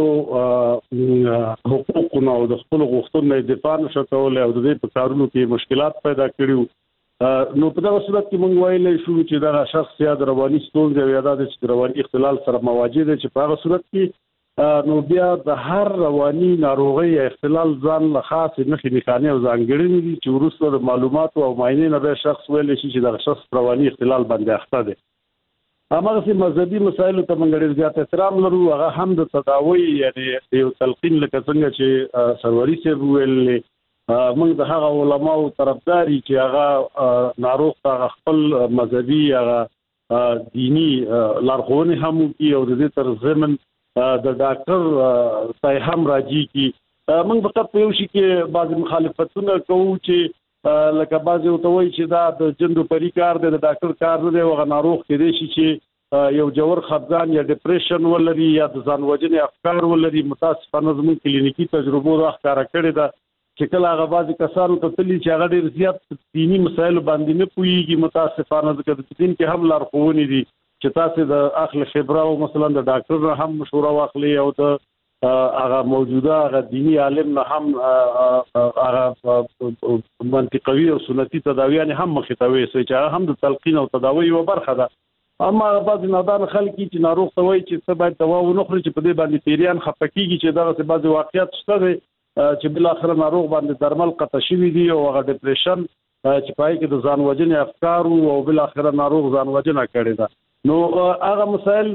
حقوقو او د خپل غوښتنو دفاع نشو کولای او د دې په کارونو کې مشکلات پیدا کړیو. نو په دغه صورت کې موږ ویلی شو چې دا شخص یا د رواني ستونزې او یا د رواني اختلال سره مواجه دی، چې په هغه صورت کې نو بیا د هر رواني ناروغۍ یا اختلال ځان له خاصې نښې نښانې او ځانګړنې دي چې وروسته د معلوماتو او معاینې نه به شخص ویلی شي چې دغه شخص رواني اختلال باندې اخته دی. هماغسې مذهبي مسایلو ته موږ ډېر زیات احترام لرو. هغه هم د تداوی یعنې د یو تلقین لکه څنګه چې سروری صاحب ویل، موږ د هغه علماو طرفدار یو چې هغه ناروغ ته خپل مذهبي هغه دینی لارښوونې هم وکړي او د دې تر ضمن د ډاکټر ځای هم راځي چې موږ فقط په یو شي کې بعضې مخالفتونه کوو چې لکه بعضې ورته وایي چې دا د جندو پري کار دی، د ډاکټر کار نه دی. هغه ناروغ کېدای شي چې یو جوړ خفګان یا ډپریشن ولري یا د ځان وژنې افکار ولري. متاسفانه زموږ کلینیکي تجربو دا ښکاره کړې ده چې کله هغه بعضې کسانو ته تللي چې هغه ډېر زیات دیني مسایلو باندې نه پوهېږي، متاسفانه ځکه د دین کې هم لارښوونې دي چې تاسې د اخل خبره او مثلا د ډاکټر نه هم مشوره واخلئ او د هغه موجوده هغه دینی عالم نه هم هغه منطقوي او سنتي تداویانې هم مخې ته ویسئ چې هغه هم د تلقین او تداوی یوه برخه ده. اما بعضې نادان خلک چې ناروغ ته وایي چې ته باید دوا ونه خورې، چې په دې باندې پیریان خفه کېږي چې دغسې بعضې واقعیت شته دی چې بالاخره ناروغ باندې درمل قطع شوي دي او هغه ډپریشن چې په هغې کې د ځان وژنې افکار او بالاخره ناروغ ځان وژنه کړې ده. نو هغه مسایل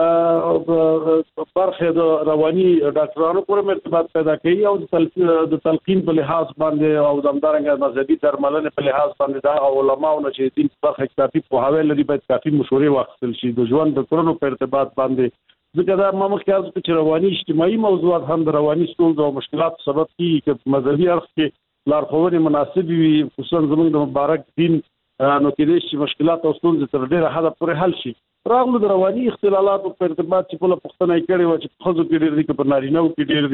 برخه د رواني ډاکټرانو پورې ارتباط پیدا کوي او د تلقین په لحاظ باندې او د همدارنګه مذهبي درملنې په لحاظ باندې دا علماو نه چې دین په برخه کې کافي پوهاوی لري باید کافي مشورې واخیستل شي د ژوند د کړنو په ارتباط باندې. ځکه دا ما مخکې عرض کړه چې رواني اجتماعي موضوعات هم د رواني ستونزو او مشکلاتو سبب کېږي که مذهبي اړخ کې لارښوونې مناسبې وي، خصوصا زموږ د مبارک دین، نو کېدای شي مشکلات او ستونزې تر ډېره حده پورې حل شي. راغلو د رواني اختلالاتو په ارتباط چې بله پوښتنه یې کړې وه چې په ښځو کې ډېر دي که په نارینهو کې ډېر دي.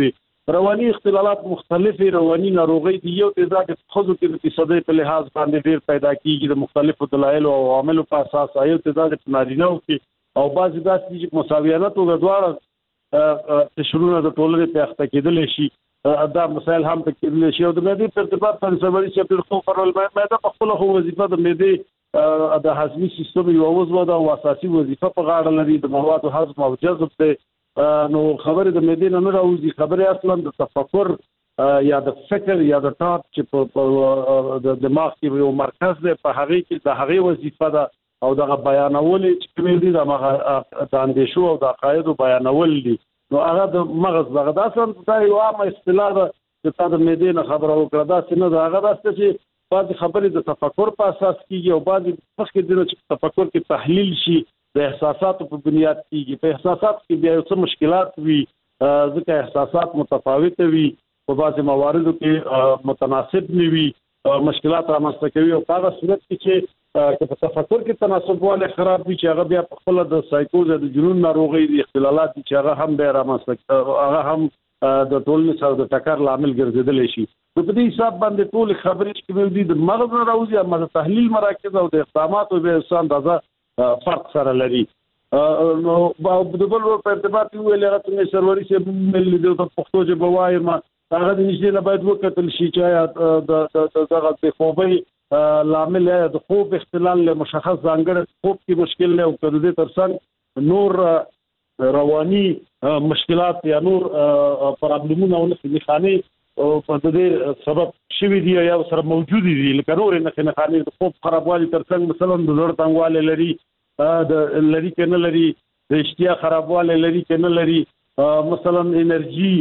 رواني اختلالات مختلفه رواني ناروغي دي یو تعداد خود کې د فیصدي په لحاظ باندې ډیر پیدا کیږي د مختلفو دلایل او عواملو په اساس یو تعداد نارینه او بعضی داسې چې مساویانه توګه دواړه تشرونه د ټولنې په اخته کېدل شي دا مسائل هم په کېدل شي او د معدې په ارتباط باندې سروري چې په خو فرول معده په خپل خو وظیفه د معدې د هضمي سیستم یو عضو ده او اساسي وظیفه په غاړه لري د موادو هضم او جذب ته نو خبره د معدې نه راوځي خبره اصلا د تفکر یا د فکر یا د ټاپ چې په د دماغ کې یو مرکز دی په هغه کې د هغه وظیفه ده او د بیانول چې کوم دي د اندیشو او د عقاید بیانول دي نو هغه د مغز دغه اصلا د یو عام اصطلاح ده چې تاسو د معدې نه خبره وکړه دا څنګه دا هغه داسته چې بعض خبرې د تفکر په اساس کیږي او بعض مخکې د تفکر کې تحلیل شي د احساساتو په بنیاد کېږي په احساسات کې بیا څه مشکلات وي ځکه احساسات متفاوت وي په بعضي مواردو کې متناسب نه وي مشکلات رامنځته کوي او هغه صورت کې چې په تفکر کې تناسب واله خراب وي چې هغه بیا په خپل د سایکوز د جنون ناروغي د اختلالات چې هغه هم به رامنځته هغه هم د ټولنې سره د ټکر لامل ګرځیدل شي په دې حساب باندې ټول خبرې چې کوم دي د مغز نه راوځي اما د تحلیل مراکز او د اقداماتو به انسان اندازه فرق سره لري نو د بل په ارتباط ویل هغه څنګه سروري چې ملي د پښتو ژبه وایم هغه د نشي نه باید وکتل شي چې د دغه د خوبي لامل د خوب اختلال له مشخص ځانګړي خوب کې مشکل له او کړه ترڅنګ نور رواني مشکلات یا نور پرابلمونه او نښانې په دې سبب شوي دي یا سره موجود دي لکه نور نښانې د خوب خرابوالي ترڅنګ مثلا د زړه تنګوالی لري د لري کنه لري د اشتیا خرابوالی لري کنه لري مثلا انرژي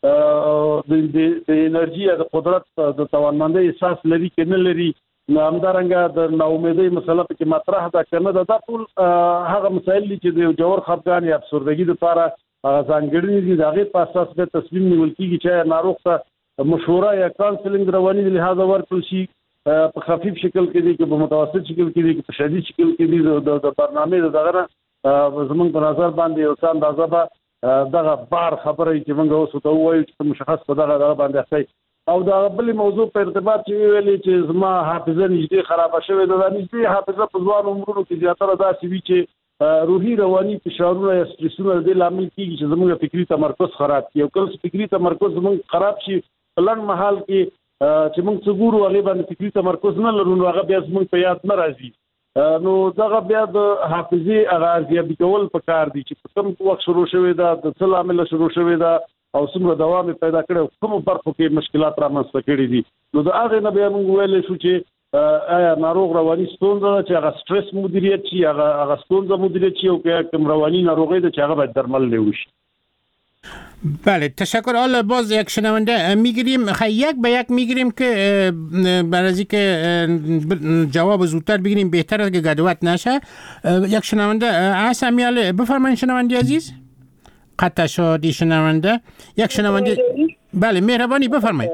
د انرژي د قدرت د توانمندۍ احساس لري کنه لري همدارنګه د ناامیدۍ مسله په کې مطرح ده کنه دا ټول هغه مسایل چې د جوړ خفګان یا افسردګي لپاره ځانګړي دي دا غي په اساس به تصمیم نیول کیږي چې ناروغ ته مشوره یا کانسلینګ رواني لحاظ ورکړل شي په خفیف شکل کې دي چې په متوسط شکل کې دي چې په شدید شکل کې دي د برنامه دغه زمونږ په نظر باندې یو څه اندازه به دغه بار خبره چې موږ اوس ته وایو چې مشخص په دغه باندې اخی او دا بل موضوع په ارتباط چې ویلې چې زما حافظه نږدې خراب شوه د نږدې حافظه په ځوان عمرونو کې زیاتره داسې وی چې روحي رواني فشارونه یا سټریسونه د لامل کیږي چې زموږ فکری تمرکز خراب کیږي او کله فکری تمرکز زموږ خراب شي لن محل کې چې موږ څګورو هغه باندې فکری تمرکز نه لرو هغه بیا زموږ په یاد نه راځي نو دغه بیا د حافظي هغه ارزیابي کول پکار دي چې کوم وخت شروع شوی دا د څه لامل شروع شوی دا او څومره دوام پیدا کړو کوم برخو کې مشکلات رامنځته کړي دي نو دا هغه نه بیا موږ ویل شو چې آیا ناروغ رواني ستونزه چې هغه سټرس مدیریت شي هغه ستونزه مدیریت شي او کوم رواني ناروغي ده چې هغه باید درمل لوي. بله تشکر. حالا باز یک شنونده میگیریم یک به یک میگیریم که برای که جواب زودتر بگیریم بهتر است که گدوت نشه. یک شنونده اسمیاله بفرمایید شنونده عزیز. قطع شدی شنونده. یک شنونده بله مهربانی بفرمایید.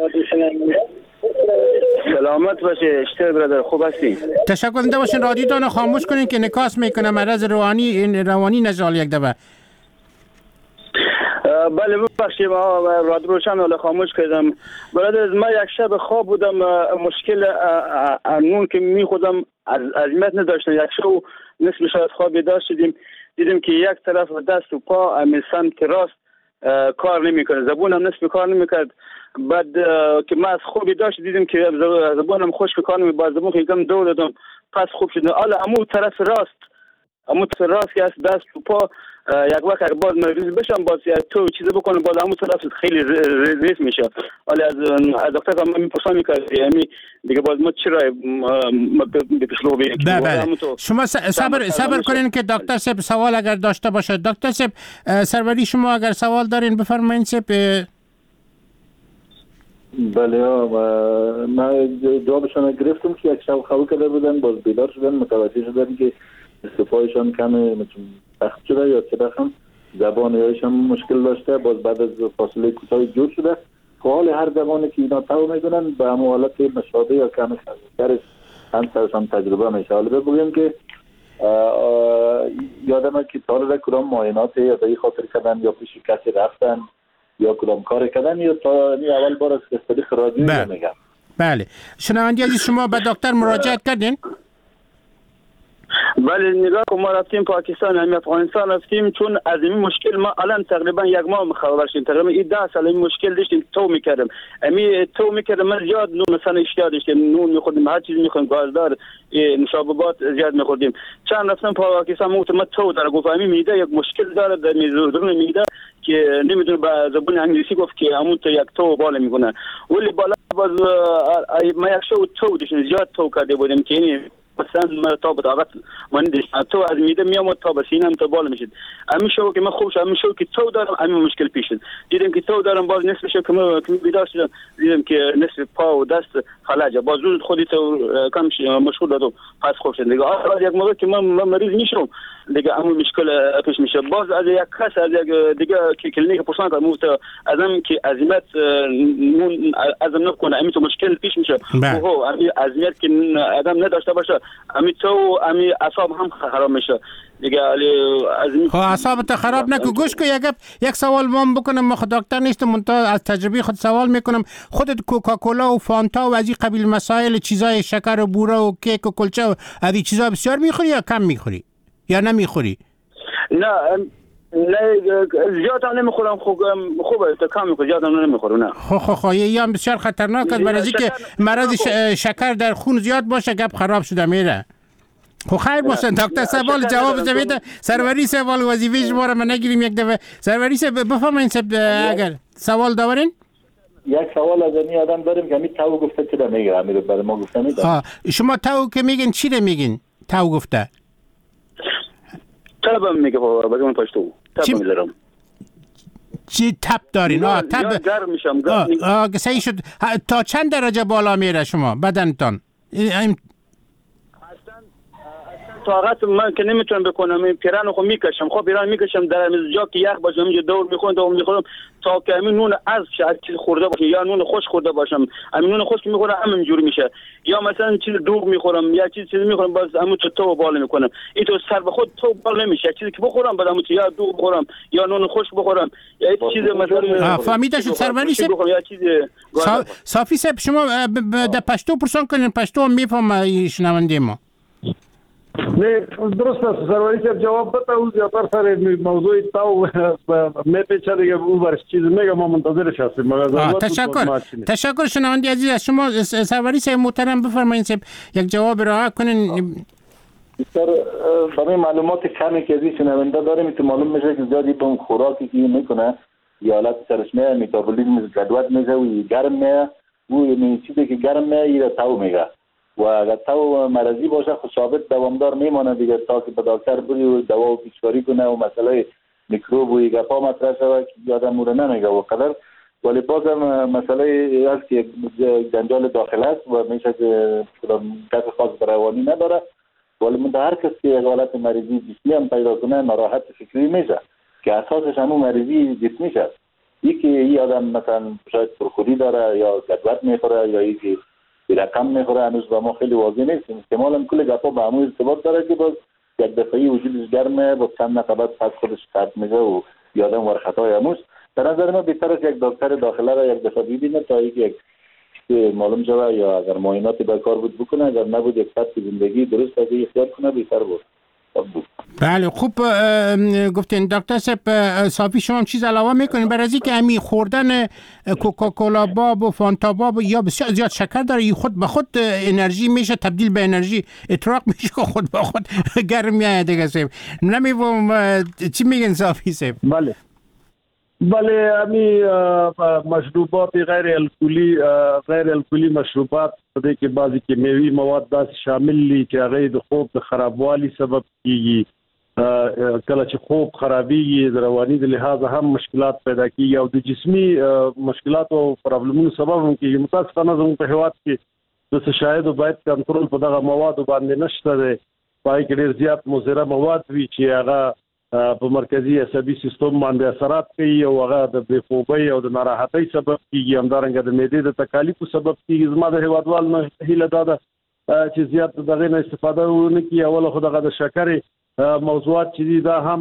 سلامت باشه اشتر برادر خوب هستی؟ تشکر. ده باشین رادیوتون خاموش کنین که نکاس میکنه مرض روانی نزال یک دفعه. بله ببخشید رادیو روشن ولی خاموش کردم. برادر ما یک شب خواب بودم مشکل نون که میخوردم عظمت نداشتم یک شب نصف شاید خوابی داشت دیدیم که یک طرف دست و پا سمت راست کار نمیکنه زبونم نصف کار نمیکرد بعد که ما از خوابی داشت دیدیم که زبونم خشک کار نمی باز زبون که کم دور دادم پس خوب شد حالا امو طرف راست که از دست و پا یک وقت اگر باز مریض بشم باز تو چیزی بکنه باز همون طرف خیلی ریز میشه ولی از دکتر من میپرسم میکرد یعنی دیگه باز ما چرا بپیشلو بیم بله شما صبر کنین که دکتر صاحب سوال اگر داشته باشه. دکتر صاحب سروری شما اگر سوال دارین بفرمایید صاحب. بله من جوابشون گرفتم که یک شب خواب کرده بودن باز بیدار شدن متوجه شدن که استفایشان کم سخت شده یا چه رقم زبان یایشان مشکل داشته باز بعد از فاصله کوتاه جور شده که حال هر زبانی که اینا تو میدونن به حالت مشابه یا کم خستر هم تجربه میشه. حالا بگویم که یادمه که تا حالا کدام معاینات یا به خاطر کردن یا پیش کسی رفتن یا کدام کار کردن یا تا اول بار از طریق رادیو میگم. بله شنونده عزیز شما به دکتر مراجعت کردین؟ بله نگاه که ما رفتیم پاکستان همین افغانستان رفتیم چون از این مشکل ما الان تقریبا یک ماه مخابر شدیم تقریبا 10 سال این مشکل داشتیم تو میکردم من زیاد نون مثلا اشتیا داشتیم نون میخوردیم هر چیز میخوردیم گازدار مشابهات زیاد میخوردیم چند رفتم پاکستان ما تو در گفت همین میده یک مشکل داره در میزودون میده که نمیدونه به زبان انگلیسی گفت که همون تو یک تو بالا میکنه ولی بالا باز ما یک شو تو داشتیم زیاد تو کرده بودیم که یعنی مثلا ما تا به طاقت من داشتم تو از میده میام تا به سینم تا بالا میشد همین شو که من خوبش همین شو که تو دارم همین مشکل پیش شد دیدم که تو دارم باز نصف شو که من بیدار شدم دیدم که نصف پا و دست خلاجه باز خودی تو کم مشغول دادم پس خوب شد دیگه یک موقع که من مریض میشم دیگه همون مشکل پیش میشه باز از یک کس از یک دیگه کلینیک پرسان که موت ازم که عزیمت ازم نکنه همین تو مشکل پیش میشه اوه همین عزیمت که آدم نداشته باشه همین تو همین اعصاب هم خراب میشه دیگه خب اعصابت خراب نکو گوش کو یک سوال من بکنم ما دکتر نیستم منتها از تجربه خود سوال میکنم خودت کوکاکولا و فانتا و از این قبیل مسائل چیزای شکر و بوره و کیک و کلچه و از این چیزا بسیار میخوری یا کم میخوری یا نمیخوری؟ نه زیاد هم نمیخورم خوبه تا کم میخورم زیاد هم نمیخورم نه خب یا بسیار خطرناک است برای اینکه مرض شکر در خون زیاد باشه گپ خراب شده میره خب خیر باشه دکتر سوال جواب بده سروری سوال وظیفه شما رو من نگیریم یک دفعه سروری بفرمایید اگر سوال دارین یک سوال از این آدم داریم که همین تو گفته چی میگه امیر برای ما گفته میده شما تو که میگین چی رو میگین تو گفته تب میگه بگم من پشتو تب میذارم چی تب دارین تب گرم میشم صحیح شد تا چند درجه بالا میره شما بدنتان طاقت من که نمیتونم بکنم پیران خو میکشم خب پیران میکشم در جا که یخ باشم اینجا دور میخورم تا که همین نون از چیز خورده باشه یا نون خوش خورده باشم همین نون خوش که میخورم همینجوری میشه یا مثلا چیز دوغ میخورم یا چیز میخورم باز همون تو بالا میکنم این تو سر به خود تو بالا نمیشه چیزی که بخورم بعد همون یا دوغ بخورم یا نون خوش بخورم یا چیز مثلا فهمیده شد سروری یا چیز صافی صاحب شما در پشتو پرسان کنین پشتو میفهم شنونده ما نه درست است سروری صاحب جواب بده او زیاتر سر موضوع تو میپیچه دیگه او برش چیز میگه ما منتظرش هستیم تشکر شنونده عزیز از شما سروری صاحب محترم بفرمایید یک جواب راه کنین سر برای معلومات کمی که از این شنونده داریم تو معلوم میشه که زیادی به اون خوراکی که میکنه یا حالت سرشمه میتابولیزم جدوت میشه و گرم میه او یعنی چیزی که گرم میه ایره تو میگه و اگر تو مرضی باشه خود ثابت دوامدار میمانه دیگه تا که به دکتر بری و دوا و پیشکاری کنه و مسئله میکروب و گپا مطرح شود که آدم او رو نمیگه و قدر ولی بازم مسئله است که جنجال داخل است و میشه که کس خاص روانی نداره ولی من هر کس که یک حالت مریضی جسمی هم پیدا کنه ناراحت فکری میشه که اساسش همون مریضی جسمی شد یکی این آدم مثلا شاید پرخوری داره یا جدوت میخوره یا یکی رقم میخوره هنوز با ما خیلی واضح نیست احتمالاً کل گپا با همون ارتباط داره که باز یک دفعی وجودش گرمه با چند نقبت پس خودش قطع میشه و یادم ور خطای هموش در نظر من بهتر است یک دکتر داخله را یک دفعه ببینه تا یک معلوم شود یا اگر معایناتی به کار بود بکنه اگر نبود یک سطح زندگی درست از اختیار کنه بهتر بود بله خوب گفتین دکتر صاحب صافی شما چیز علاوه میکنین برای از اینکه همین خوردن کوکاکولا باب و فانتا باب یا بسیار زیاد شکر داره خود به خود انرژی میشه تبدیل به انرژی اطراق میشه که خود به خود گرم میاد دیگه صاحب نمیفهم چی میگن صافی صاحب بله امی مشروبات غیر الکلی مشروبات په دې کې بعضی کیمیاوي مواد داسې شامل دي چې هغه د خوب د خرابوالي سبب کیږي کله چې خوب خرابېږي د رواني د لحاظ هم مشکلات پیدا کیږي او د جسمي مشکلات او پرابلمونو سبب هم کیږي متاسفانه زموږ په هېواد کې د شاید باید کنټرول په دغه موادو باندې نشته دی پای کې ډېر زیات مضره مواد وي چې هغه په مرکزی عصبي سیستم باندې اثرات کوي او هغه د بېخوبۍ او د ناراحتۍ سبب کیږي همدارنګه د معدې د تکالیفو سبب کیږي زما د هیوادوال نه هیله دا ده چې زیات دغه نه استفاده ونه کړي اوله خو دغه د شکرې موضوعات چې دا هم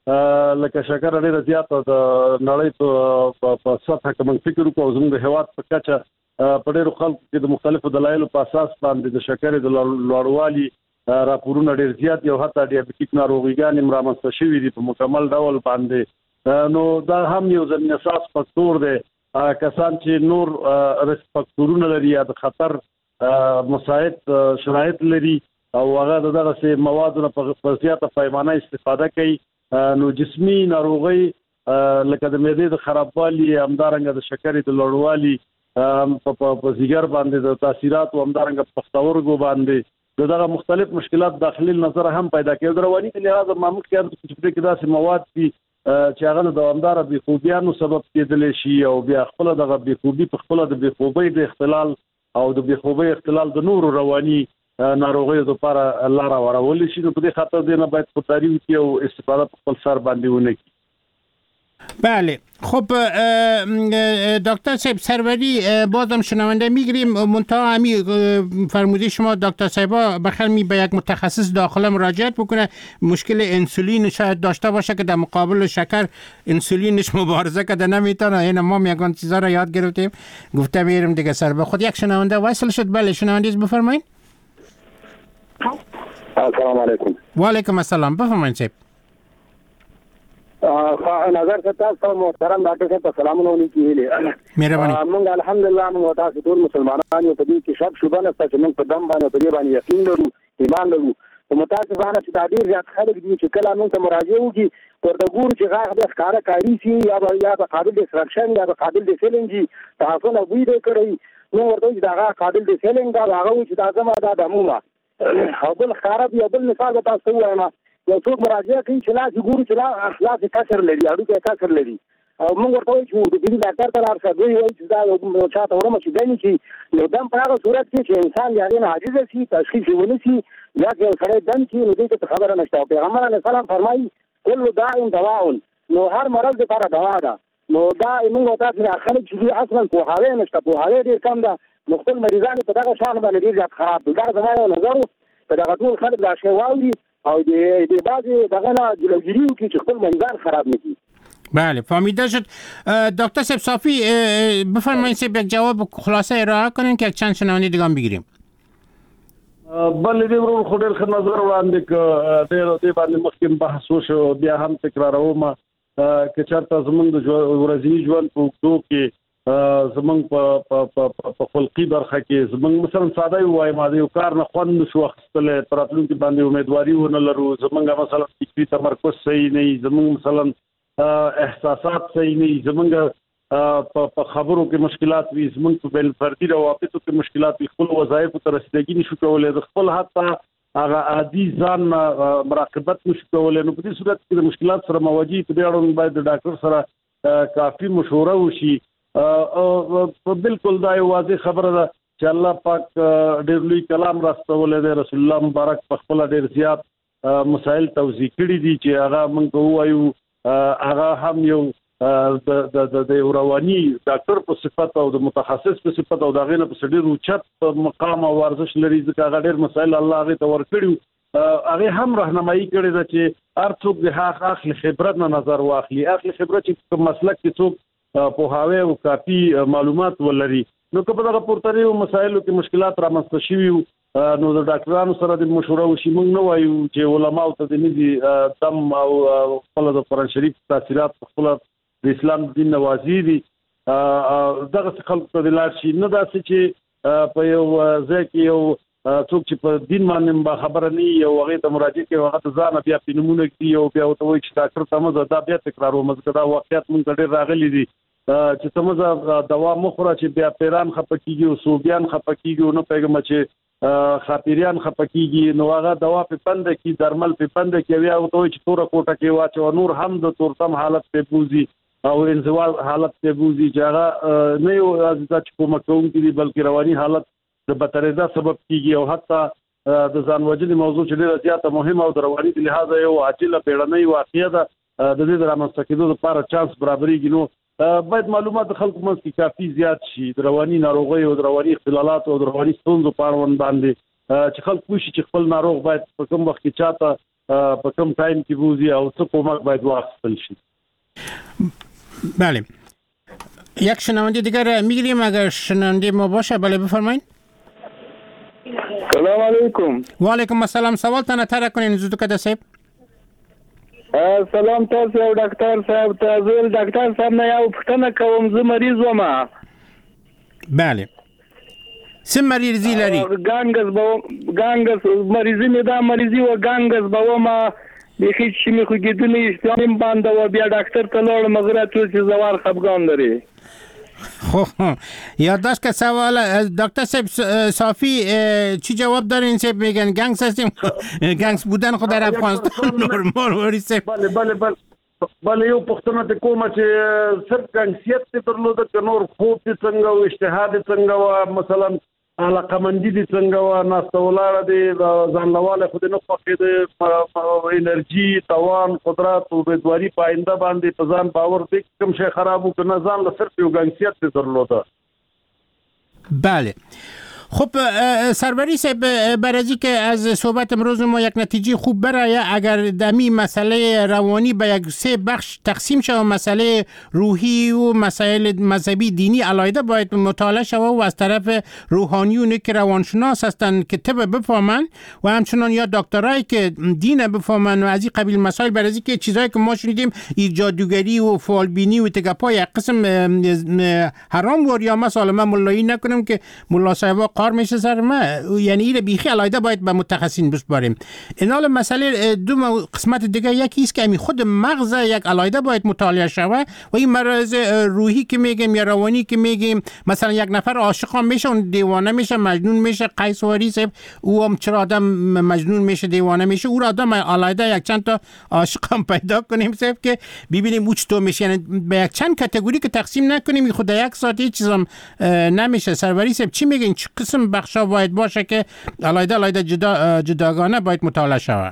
لکه شکر ډېر زیات د نړۍ په سطح کې موږ فکر وکړو زموږ د هیواد په کچه په ډېرو خلکو کې د مختلفو دلایلو په اساس باندې د شکر د لوړوالي راپورونه ډېر زیات یو حتی ډیابیټیک ناروغیګان هم رامنځته شوي دي په مکمل ډول باندې نو دا هم یو ځینې اساس فاکتور دی کسان چې نور ریسک فاکتورونه لري یا د خطر مساعد شرایط لري او هغه دغه موادو په زیاته پیمانه استفاده کوي نو جسمي ناروغي لکه د معدې د خرابوالي همدارنګه د شکر د لوړوالي په ځیګر باندې د تاثیرات او همدارنګه په پښتورګو باندې دغه مختلف مشکلات داخلي نظر هم پیدا کوي رواني د لحاظ معمول کې چې داسې مواد دي چې هغه د دوامدار بېخوبیانو سبب کېدلی شي او بیا خپل دغه بېخوبي په خپل د بېخوبۍ د اختلال او د بېخوبۍ اختلال د نورو رواني ناروغیو لپاره لاره ورول شي نو په دې خاطر دې نه باید په تعریف کې او استفاده په خپل سر باندې ونه کړي. بله خب دکتر صاحب سروری بازم شنونده میگیریم منتها همی فرمودی شما دکتر صاحبا بخیر به یک متخصص داخل مراجعت بکنه مشکل انسولین شاید داشته باشه که در مقابل شکر انسولینش مبارزه کرده نمیتونه این ما میگن چیزا را یاد گرفتیم گفته میریم دیگه سر به خود یک شنونده وصل شد. بله شنوندید بفرمایید. السلام علیکم. و علیکم السلام بفرمایید صاحب. نظر تاسو محترم ډاکټر صاحب سلامونه وکړي. مهرباني. موږ الحمدلله موږ تاسو ټول مسلمانان یو په دې کې شک شوبه نشته چې موږ په دم باندې په دې باندې یقین لرو ایمان لرو. په متاسفانه چې تعبیر زیات خلک دي چې کله موږ ته مراجعه وکړي پر د ګور چې غاښ د ښکارا کاری شي یا په قابل ډیسټرکشن یا په قابل د سیلنګ تاسو نه وی دې کړی نو ورته چې دا قابل د سیلنګ دا هغه چې دا زما دا دمومه او بل خراب یا بل مثال تاسو وایم یو څوک مراجعه کوي چې لا ګورو چې لا اخلاص کثر لري اړو کې کثر لري او موږ ورته وایو چې د دې ډاکټر ته لار سره وایي چې دا یو چاته ورمه چې دني چې یو دم په هغه صورت کې چې انسان یې نه عاجز شي تشخیص ونیسي یا چې سره دم چې نو دې ته خبره نشته. پیغمبر علیه السلام فرمایي کل داء دواء نو هر مرض لپاره دوا ده نو دا موږ تاسو نه خلک چې اصلا په حاله نشته په حاله ډیر کم ده مختل مریضان په دغه شان باندې ډیر زیات خراب دي. دا زموږ نظر په دغه ټول خلک لا شی واوري او د بعضی دغه نه جلوگیری وکړي چې خپل میدان خراب نکړي. بله فهمیده شد. دکتر صاحب صافی بفرمایید صاحب یک جواب خلاصه ارائه کنین که یک چند شنونده دیگه هم بگیریم. بله دې ورو خو ډېر ښه نظر وړاندې کړ ډېر دې باندې مخکې بحث وشو بیا هم تکراروم که چېرته زموږ د ورځني ژوند په اوږدو کې زموږ په خلقي برخه کې زموږ مثلا ساده ووایم د یو کار نه خوند نشو اخیستلی په راتلونکي باندې امیدواري ونه لرو زموږ مثلا فکري تمرکز صحیح نه وي زموږ مثلا احساسات صحیح نه وي زموږ په خبرو کې مشکلات وي زموږ په بین فردي روابطو کې مشکلات وي خپل وظایفو ته رسیدګي نشو کولی د خپل حتی هغه عادي ځان مراقبت نشو کولی نو په دې صورت کې د مشکلات سره مواجه په دې اړه باید د ډاکټر سره کافي مشوره وشي. بالکل دا یو واضح خبره ده چې الله پاک ډېر لوی کلام راستولی دی رسول الله مبارک په خپل ډېر زیات مسائل توضیح کړي دي چې هغه موږ ووایو هغه هم یو د رواني ډاکټر په صفت او د متخصص په صفت او د هغې نه په ډېر اوچت مقام او ارزش لري ځکه هغه ډېر مسایل الله هغې ته ورکړي هغې هم راهنمایي کړې ده چې هر څوک د هغه اخلي خبرت نه نظر واخلي اخلي خبرت چې په مسلک کې څوک په هاوی او کافي معلومات ولري نو که په دغه پورتنیو مسایلو کې مشکلات رامنځته شوي نو د ډاکټرانو سره د مشوره وشي موږ نه وایو چې علماو ته د نږدې دم او خپل د قرآن شریف تاثیرات خپل د اسلام دین نوازي دي دغه خلکو ته د لاړ شي نه داسې چې په یو ځای کې یو څوک چې په دین باندې خبره نه یو هغې ته مراجعه کوي هغه ته ځان بیا په نمونه کړي او بیا ورته وایي چې ډاکټر ته مه ځه دا بیا تکراروم ځکه دا واقعیت موږ ته ډېر راغلي دي چې ته مه ځه دوا مه خوره چې بیا پیران خفه کېږي او صوبیان خفه کېږي او نه پوهېږم چې خاپیریان خفه کېږي نو هغه دوا پې بنده کړي درمل پې بنده کړي بیا ورته وایي چې توره کوټه کې واچوه نور هم د تورتم حالت پې بوځي او انزوا حالت پې بوځي چې هغه نه یوازې دا چې کومک کوونکي دي بلکې رواني حالت د بدترېدا سبب کېږي او حتی د ځان وژنې موضوع چې ډېره زیاته مهمه او د رواني د لحاظه یو عاجله پیړنۍ واقعه ده د دې د رامنځته کېدو لپاره چانس برابرېږي نو باید معلومات د خلکو منځ کې کافي زیات شي د رواني ناروغیو د رواني اختلالاتو او د رواني ستونزو په اړوند باندې چې خلک پوه شي چې خپل ناروغ باید په کوم وخت کې چاته په کوم ټایم کې بوزي او څه کومک باید واخیستل شي. بله، یک شنونده دیگر میگیریم اگر شنونده ما باشه. بله بفرمایید. سلام علیکم. و علیکم السلام. سوال تنه تر کنین زودو کده صاحب. سلام تاسو او ډاکټر صاحب. تاسو ډاکټر صاحب نه یو پوښتنه کوم، زه مریض وم. بله. سم مریضی لري؟ ګانګس مریضی مې دا مریضی و ګانګس به ما بخي چې مې خو کېدنې اسلام باندې و بیا ډاکټر ته لاړم مګر ټول چې زوال خفګان لري. خب یادداشت که سوال دکتر صافی چی جواب دارین؟ صاحب میگن گنگس هستیم. گنگس بودن خود در افغانستان نورمال وری صاحب. بله یو پښتنه ته کومه چې صرف ګنګسیت ته درلوده که نور خوب دي څنګه او اشتها دي څنګه و مثلا علاقمندي دي څنګه و ناسته ولاړه دي ځان لواله خو دې نه خوښېده انرژي توان قدرت امیدواري په آینده باندې په ځان باور دې کوم شی خراب و که نه ځان له صرف یو ګنګسیت ته درلوده. بله خب سروری صاحب، برای که از صحبت امروز ما یک نتیجه خوب برای اگر دمی مسئله روانی به یک سه بخش تقسیم شود، مسئله روحی و مسائل مذهبی دینی علیحده باید مطالعه شود و از طرف روحانیونی که روانشناس هستند که طب بفهمن و همچنان یا دکترایی که دین بفهمن و از این قبیل مسائل، برای که چیزایی که ما شنیدیم جادوگری و فالبینی و تگپا یک قسم حرام بود یا مثلا من ملایی نکنم که ملا صاحب کار میشه سر ما، یعنی این بیخی علیحده باید به متخصصین بسپاریم. این حال مسئله دو قسمت دیگه، یکی است که همین خود مغز یک علیحده باید مطالعه شود و این مرض روحی که میگیم یا روانی که میگیم، مثلا یک نفر عاشق هم میشه اون دیوانه میشه مجنون میشه. قیس واری صاحب او هم چرا آدم مجنون میشه دیوانه میشه، او را آدم علیحده یک چند تا عاشق هم پیدا کنیم صاحب که ببینیم او چطور میشه، یعنی به یک چند کاتگوری که تقسیم نکنیم خود یک ساعت هیچ چیز هم نمیشه. سروری صاحب چی میگین؟ چه قسم بخشا باید باشه که علیحده جداگانه باید مطالعه شود؟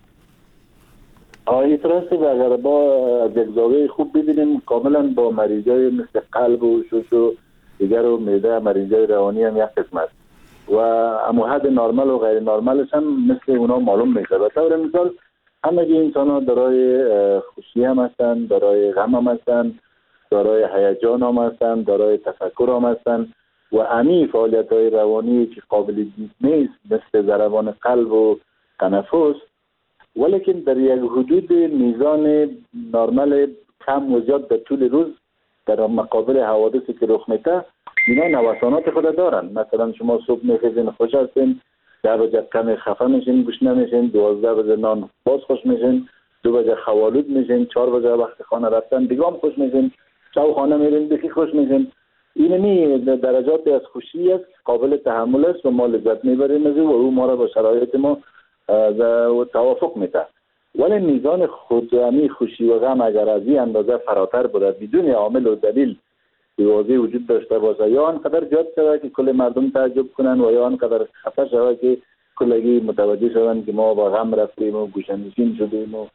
اعتراض اگر با از یک زاویه خوب ببینیم کاملا با مریضای مثل قلب و شش و دیگر و معده مریضای روانی هم یک قسم است و اموحد نرمال و غیر نرمالش هم مثل اونا معلوم میشه. به طور مثال همه انسان ها دارای خوشی هم هستند، دارای غم هم هستند، دارای هیجان هم هستند، دارای تفکر هم هستند و همین فعالیت های روانی که قابل دید نیست مثل ضربان قلب و تنفس، ولیکن در یک حدود میزان نرمال کم و زیاد در طول روز در مقابل حوادثی که رخ میده اینا نوسانات خود دارن. مثلا شما صبح میخیزین خوش هستین، 10 بجه کم خفه میشین گوش نمیشین، 12 بجه نان باز خوش میشین، 2 بجه خوالود میشین، 4 بجه وقت خانه رفتن دیگه هم خوش میشین، شب خانه میرین بخی خوش میشین. اینمی درجات از خوشی است قابل تحمل است و ما لذت میبریم از او و او ما را با شرایط ما توافق میده. ولی میزان خودمی خوشی و غم اگر از این اندازه فراتر بوده بدون عامل و دلیل واضح وجود داشته باشه یا آنقدر زیاد شود که کل مردم تعجب کنن و یا آنقدر خفه شود که کلگی متوجه شوند که ما با غم رفتیم و گوشه‌نشین شدیم و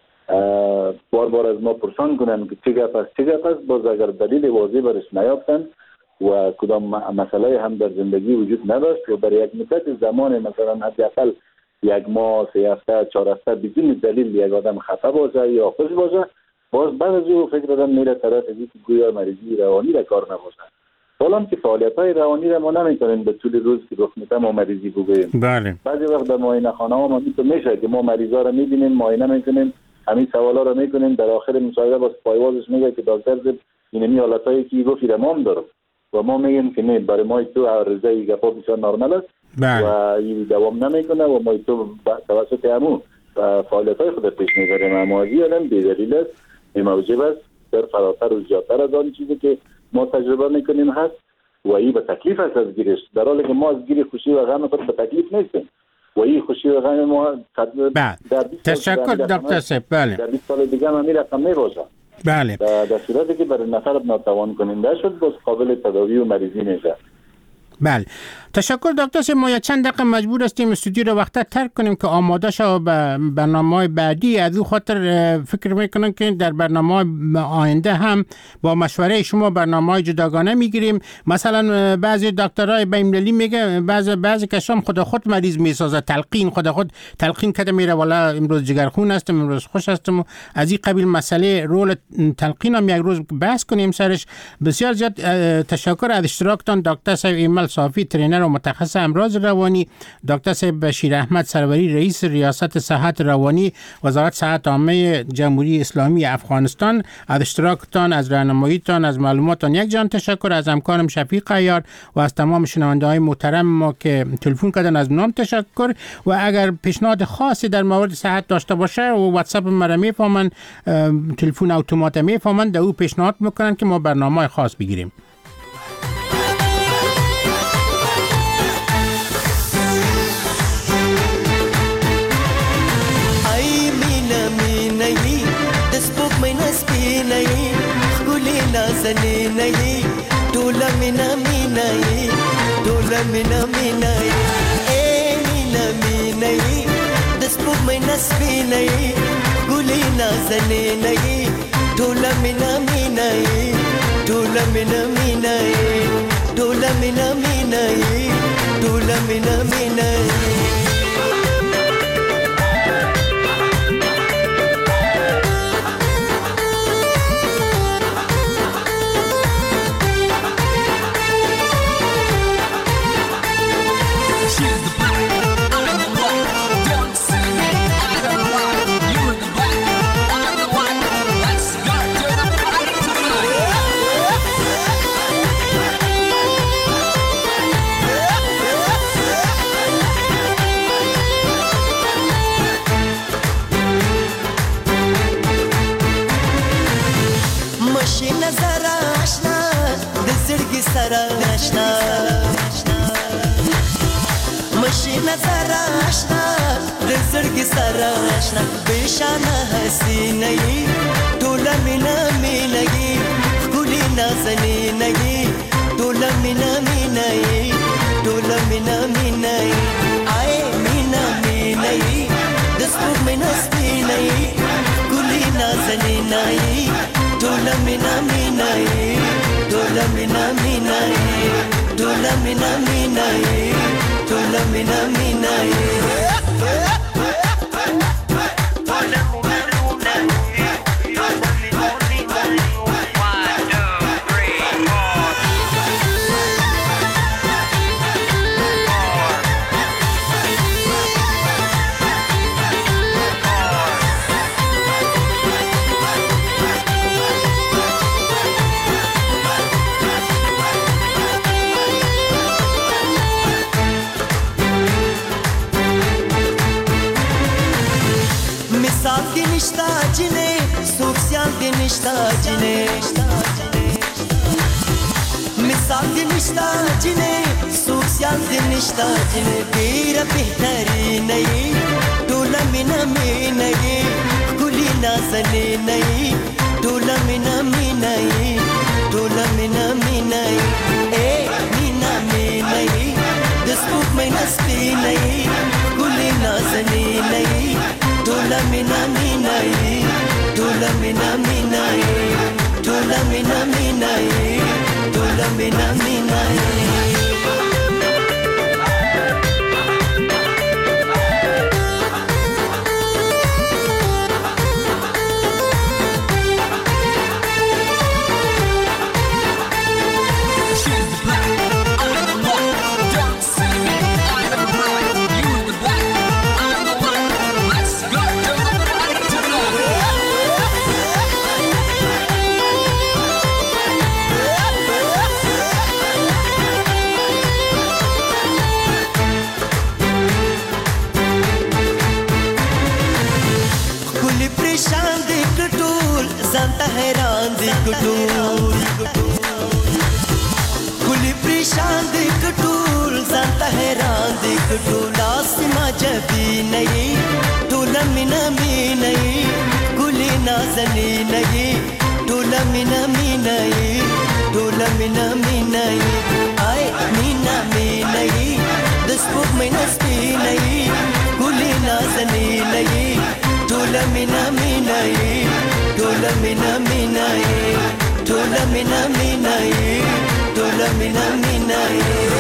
بار از ما پرسان کنن که چه گپ است، باز اگر دلیل واضح برش نیافتند و کدام مسئله هم در زندگی وجود نداشت و برای یک مدت زمان مثلا حداقل 1 ماه 3 هفته 4 هفته بدون دلیل یک آدم خفه باشه یا خوش باشه، باز بعد از او فکر دادن میره طرف از اینکه گویا مریضی روانی را کار نباشه. حالا که فعالیت‌های روانی را ما نمی‌تونیم به طول روز که رخ میده ما مریضی بگوییم. بله. بعضی وقت در معاینه خانه‌ها ما میشه که ما مریضا را می‌بینیم، معاینه می‌کنیم، همین سوالا رو می‌کنیم، در آخر مصاحبه با پایوازش میگه که دکتر زب اینمی حالتایی که گفت رمام داره و ما میگیم که نه، برای ما تو عرضه گپا بسیار نرمال است و این دوام نمیکنه و ما تو توسط همون فعالیت‌های خود پیش می‌بریم. امواجی الان بی‌دلیل است، موجب است در فراتر و زیادتر از آن چیزی که ما تجربه میکنیم هست و این به تکلیف است از گیرش، در حالی که ما از گیر خوشی و غم خود به تکلیف نیستیم و این خوشی و غم ما در 20 تشکر دکتر صاحب. بله. در 20 سال دیگه هم همین رقم میباشه. بله. در صورتی که برای نفر ناتوان کننده شد باز قابل تداوی و مریضی میشه. بله تشکر دکتر صاحب. ما چند دقیقه مجبور هستیم استودیو رو وقتا ترک کنیم که آماده شو به برنامه‌های بعدی. از او خاطر فکر میکنم که در برنامه آینده هم با مشوره شما برنامه‌های جداگانه میگیریم. مثلا بعضی دکترای بین‌المللی میگه بعضی کسان خود مریض میسازه، تلقین خود تلقین کرده میره والا امروز جگرخون هستم، امروز خوش هستم. از این قبیل مسئله رول تلقین هم یک روز بحث کنیم سرش. بسیار زیاد تشکر از اشتراکتان دکتر صاحب ایمل صافی، ترینر و متخصص امراض روانی، دکتر صاحب بشیر احمد سروری، رئیس ریاست صحت روانی وزارت صحت عامه جمهوری اسلامی افغانستان، از اشتراکتان، از راهنماییتان، از معلوماتتان یک جان تشکر. از همکارم شفیق عیار و از تمام شنونده‌های محترم ما که تلفن کردن از نام تشکر. و اگر پیشنهاد خاصی در مورد صحت داشته باشه و واتساپ مرا میفهمن، تلفن اتومات میفهمن، در او پیشنهاد میکنن که ما برنامه خاص بگیریم. زنيني دولا منا ميناي دولا منا ميناي اي منا ميناي دسبوك منا سبيناي قولينا زنيني دولا منا ميناي دولا منا ميناي دولا منا ميناي دولا منا ميناي سراشنا مشينا سراشنا رزق سراشنا بشانا حسيني دولا منا ميني كلنا زنيني دولا منا ميني دولا منا ميني اي منا ميني دسبوك منا سبيني كلنا زنيني دولا منا ميني دولا منا ميناي دولا منا ميناي دولا منا ميناي مثال دی نشتا جنه سوکسیال دی نشتا جنه دیر بهترین ای دولا منا مینه کلی نازنی نی دولا منا مینه دولا منا مینه ای منا مینه دسپوک منا سپینه کلی نازنی نی دولا منا مینه دولا منا مینه دولا منا مینه دولا منا مینه زانتا حیران دی کټول کلی پریشان دی کټول زانتا حیران دی کټول اسما جبی نہیں تولا مینا می نہیں کلی نازنی نہیں تولا مینا می نہیں تولا مینا می نہیں آئے مینا مینا مینا ټول مینا مینا